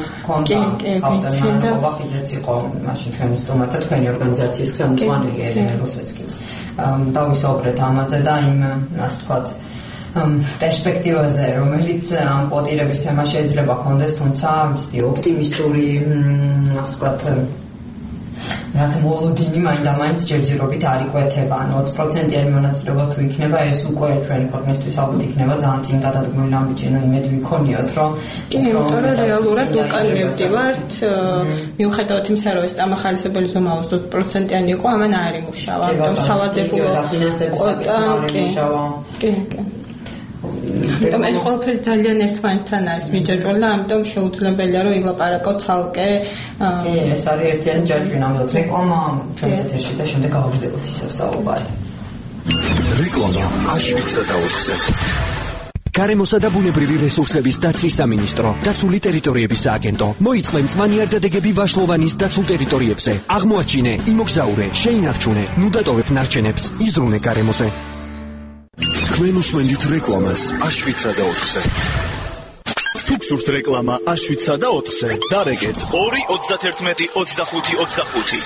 [SPEAKER 3] ვახიდეც იყო მაშინ ჩვენი სტუმართა თქვენი ორგანიზაციის ხელმძღვანელი ელენე რუსეცკიც. დავისაუბრეთ ამაზე და იმ ასე ვთქვათ პერსპექტივაზე, რომელიც ამ კვოტირების თემა შეიძლება ქონდეს, თუმცა ისეთი ოპტიმისტური, ასე ვთქვათ, რაც მოლოდინი მაინდა-მაინც ჯერჯერობით არ იკვეთება. 20%-იანი მონაწილეობა თუ იქნება, ეს უკვე ჩვენი ქვეყნისთვის ალბათ იქნება ძალიან წინ გადადგმული ამბიჯი, იმედი ვიქონიოთ, რომ
[SPEAKER 4] იმიტომ რომ რეალურად უკან მივდივართ, მიუხედავად იმისა, რომ ეს წამახალისებელი ზომა 20%-იანი იყო, ამან არ იმუშავა. ამიტომ სავალდებულო
[SPEAKER 3] კოტა
[SPEAKER 4] კი. ამიტომ ეს ყველაფერი ძალიან ერთმანეთთან არის მიჯაჭვული და ამიტომ შეუძლებელია რომ ილაპარაკოთ ცალკე.
[SPEAKER 3] ეს არის ერთიანი ჯაჭვი, ნამდვილად რეკლამა ჩვენს ეთერში და შემდეგ გავაგრძელებთ ისევ საუბარი.
[SPEAKER 1] რეკლამა აშვიცა და 4-ზე.
[SPEAKER 6] გარემოსა და ბუნებრივი რესურსების დაცვის სამინისტრო, დაცული ტერიტორიების სააგენტო მოიწვია მწვანეარდადეგები ვაშლოვანის დაცულ ტერიტორიებზე. აღმოაჩინე, იმოგზაურე, შეინარჩუნე, ნუ დატოვებ ნარჩენებს, იზრუნე გარემოზე.
[SPEAKER 1] თქვენ უსმენთ რეკლამას აშვიცა და 4-ზე.
[SPEAKER 7] თუ გსურთ რეკლამა აშვიცა და 4-ზე, დარეგეთ 2-31-25-25.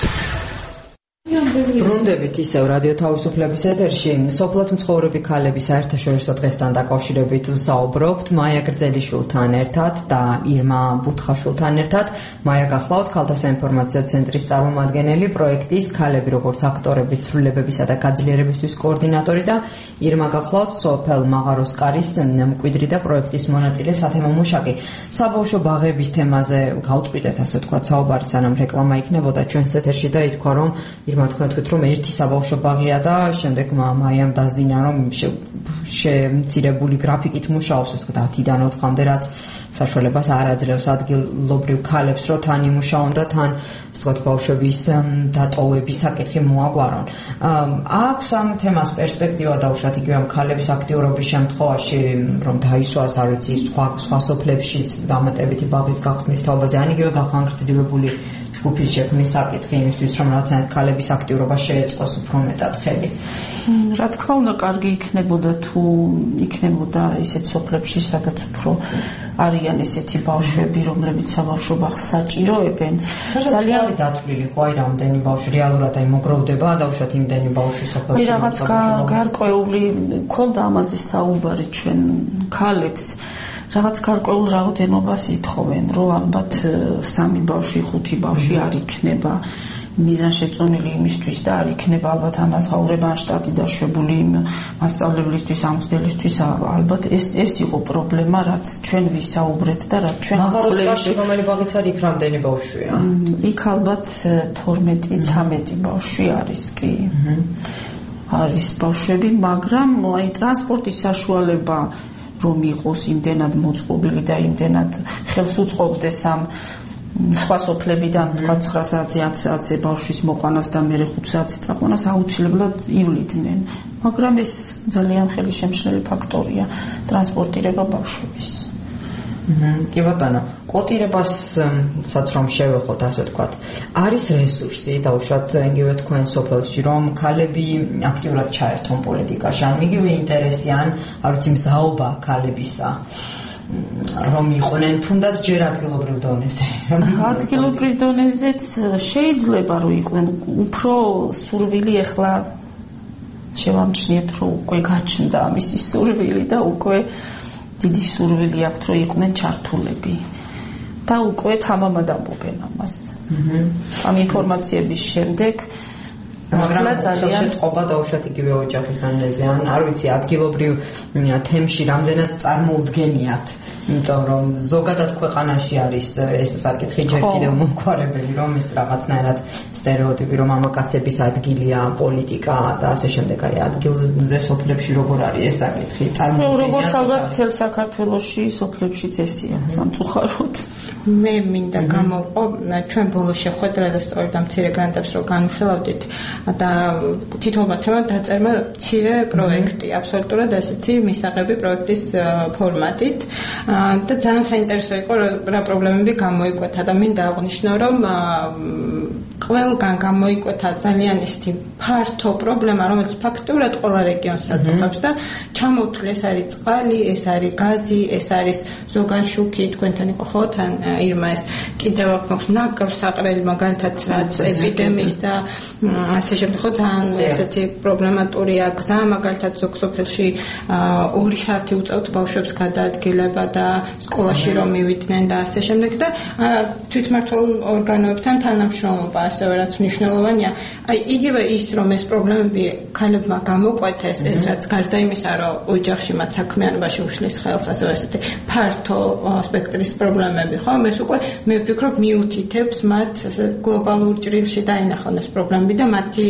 [SPEAKER 3] ბრუნდებით ისევ რადიო თავისუფლების ეთერში სოფლად მცხოვრები ქალების საერთაშორისო დღესთან დაკავშირებით ვსაუბრობთ მაია გრძელიშვილთან ერთად და ირმა ბუთხაშვილთან ერთად. მაია გახლავთ ქალთა საინფორმაციო ცენტრის წარმომადგენელი, პროექტის ქალები როგორც აქტორები ცვლილებებისა და გაძლიერებისთვის კოორდინატორი და ირმა გახლავთ სოფელ მაღაროს კარის მკვიდრი და პროექტის მონაწილე სათემო მუშაკი. საბავშვო ბაღების თემაზე გავწყვიტეთ ასე ვთქვათ საუბარი, სანამ რეკლამა იქნებოდა ჩვენს ეთერში და ითქვა რომ ირმა თქვენ თქვით რომ ერთი საბავშვო ბაღია და შემდეგ მაიამ დაზინა რომ შემცირებული გრაფიკით მუშაობს, ასე ვთქვათ 10-დან 4-მდე, რაც საშუალებას არ აძლევს ადგილობრივ ქალებს რომ თან იმუშაონ და თან ვთქვათ ბავშვების დატოვების საკითხი მოაგვარონ. აქვს ამ თემას პერსპექტივა დაუშვათ იგივე ამ ქალების აქტიურობის შემთხვევაში რომ დაისვას არ ვიცი სხვა სოფლებშიც დამატებითი ბაღის გახსნის თაობაზე ან იგივე გახანგრძლივებული ჯგუფის შექმნის საკითხი იმისთვის რომ რაღაცნაირად ქალების აქტიურობა შეეწყოს უფრო მეტად ხელი.
[SPEAKER 5] რა თქმა უნდა, კარგი იქნებოდა თუ იქნებოდა ისეთ სოფლებში, სადაც უფრო არიან ესეთი ბავშვები, რომლებიც საბავშვო ბაღს საჭიროებენ.
[SPEAKER 3] ძალიან დათვლილი ხო აი რამდენი ბავშვი რეალურად აი მოგროვდება დაუშვათ იმდენი ბავშვი სოფელში.
[SPEAKER 5] რაღაც გარკვეული ქონდა ამაზე საუბარი ჩვენ ქალებს. რაღაც გარკვეულ რაოდენობას ითხოვენ, რომ ალბათ 3 ბავშვი, 5 ბავშვი არ იქნება მიზანშეწონილი იმისთვის და არ იქნება ალბათ ანაზღაურება ან შტატი დაშვებული იმ მასწავლებლისთვის, ამხსნელისთვის. ალბათ ეს იყო პრობლემა, რაც ჩვენ ვისაუბრეთ და რაც ჩვენ
[SPEAKER 3] მაღაროსკარში რომელი ბაღიც არის იქ რამდენი ბავშვია?
[SPEAKER 5] იქ ალბათ 12-13 ბავშვი არის კი. არის ბავშვები, მაგრამ აი ტრანსპორტის საშუალება რომ იყოს იმდენად მოწყობილი და იმდენად ხელს უწყობდეს ამ სხვა სოფლებიდან 9 საათზე 10 საათზე ბავშვის მოყვანას და მერე 5 საათზე წაყვანას აუცილებლად ივლიდნენ, მაგრამ ეს ძალიან ხელისშემშლელი ფაქტორია ტრანსპორტირება ბავშვების.
[SPEAKER 3] კი ბატონო, კვოტირებასაც რომ შევეხოთ ასე ვთქვათ, არის რესურსი დაუშვათ იგივე თქვენ სოფელში რომ ქალები აქტიურად ჩაერთონ პოლიტიკაში, ან იგივე ინტერესი ან არ ვიცი მზაობა ქალებისა რომ იყვნენ თუნდაც ჯერ ადგილობრივ დონეზე.
[SPEAKER 5] ადგილობრივ დონეზეც შეიძლება რომ იყვნენ, უფრო სურვილი ახლა შევამჩნიეთ რომ უკვე გაჩნდა ამისი სურვილი და უკვე დიდი სურვილი აქვთ რომ იყვნენ ჩართულები და უკვე თამამად ამბობენ ამას. ამ ინფორმაციების შემდეგ
[SPEAKER 3] მაგრამ ძალიან წყობა დაუშვათ იგივე ოჯახის დონეზე, ან არ ვიცი ადგილობრივ თემში რამდენად წარმოუდგენიათ, იმიტომ რომ ზოგადად ქვეყანაში არის ეს საკითხი ჯერ კიდევ მომხმარებელი, რომ ეს რაღაცნაირად სტერეოტიპი, რომ მამაკაცების ადგილია პოლიტიკა და ასე შემდეგ, აი ადგილზე სოფლებში როგორ არის ეს საკითხი წარმოუდგენიათ.
[SPEAKER 5] როგორც ალბათ მთელ საქართველოში სოფლებშიც ესეა, სამწუხაროდ.
[SPEAKER 4] მე მინდა გამოვყო ჩვენ ბოლოს შეხვედრა და სწორედ ამ მცირე გრანტებს რო განვიხილავდით და თითოეულ თემად დაწერმა მცირე პროექტი, აბსოლუტურად ასეთი მისაღები პროექტის ფორმატით. და ძალიან საინტერესო იყო რა პრობლემები გამოიკვეთა და მინდა აღვნიშნო რომ ყველგან გამოიკვეთა ძალიან ისეთი ფართო პრობლემა, რომელიც ფაქტურად ყველა რეგიონს ატყობს და ჩამოთვლეს არის წყალი, ეს არის გაზი, ეს არის ზოგან შუქი, თქვენთან იყო ხო თან ირმა ეს კიდევ აქ მაქვს ნაკრსაყრელი მაგალითად რაც ეპიდემიის და ასე შემდეგ ხო ძალიან ესეთი პრობლემატურია გზა მაგალითად ზოგ სოფელში 2 საათი უწევთ ბავშვებს გადაადგილება და სკოლაში რომ მივიდნენ და ასე შემდეგ და თვითმმართველ ორგანოებთან თანამშრომლობა ასევე რაც მნიშვნელოვანია აი იგივე ის რომ ეს პრობლემები ქალებმა გამოყვეთეს ეს რაც გარდა იმისა რომ ოჯახში მათ საქმიანობაში უშლის ხელს ასევე ესეთი ფართო სპექტრის პრობლემები ხო ეს უკვე მე ვფიქრობ მიუთითებს მათ გლობალურ ჭრილში დაინახონ ეს პრობლემები და მათი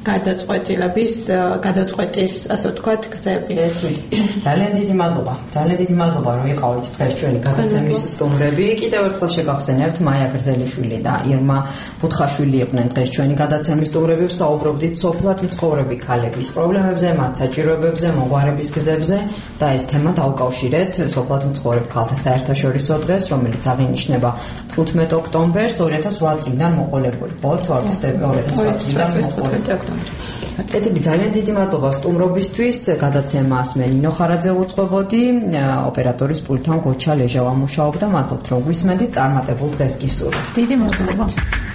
[SPEAKER 4] გადაწყვეტის ასე ვთქვათ გზები
[SPEAKER 3] ძალიან დიდი მადლობა რომ იყავით დღეს ჩვენი გადაცემის სტუმრები კიდევ ერთხელ შეგახსენებთ მაია გრძელიშვილი და ირმა ბუთხაშვილი იყვნენ დღეს ჩვენი გადაცემის სტუმრები საუბრობდით სოფლად მცხოვრები ქალების პრობლემებზე მათ საჭიროებებზე მოგვარების გზებზე და ეს თემა დავკავშირეთ სოფლად მცხოვრებ ქალთა საერთაშორისო დღეს რომელიც აღინიშნება 15 ოქტომბერს 2008 წლიდან მოყოლებული ხო 2008 წლიდან მოყოლებული ეტები ძალიან დიდი მადლობა სტუმრობისთვის გადაცემას მე ნინო ხარაძე უწყობოდი ოპერატორის პულტთან გოჩა ლეჟავა მუშაობდა მადლობთ რომ გვისმენდით წარმატებულ დღეს გისურვებთ დიდი მადლობა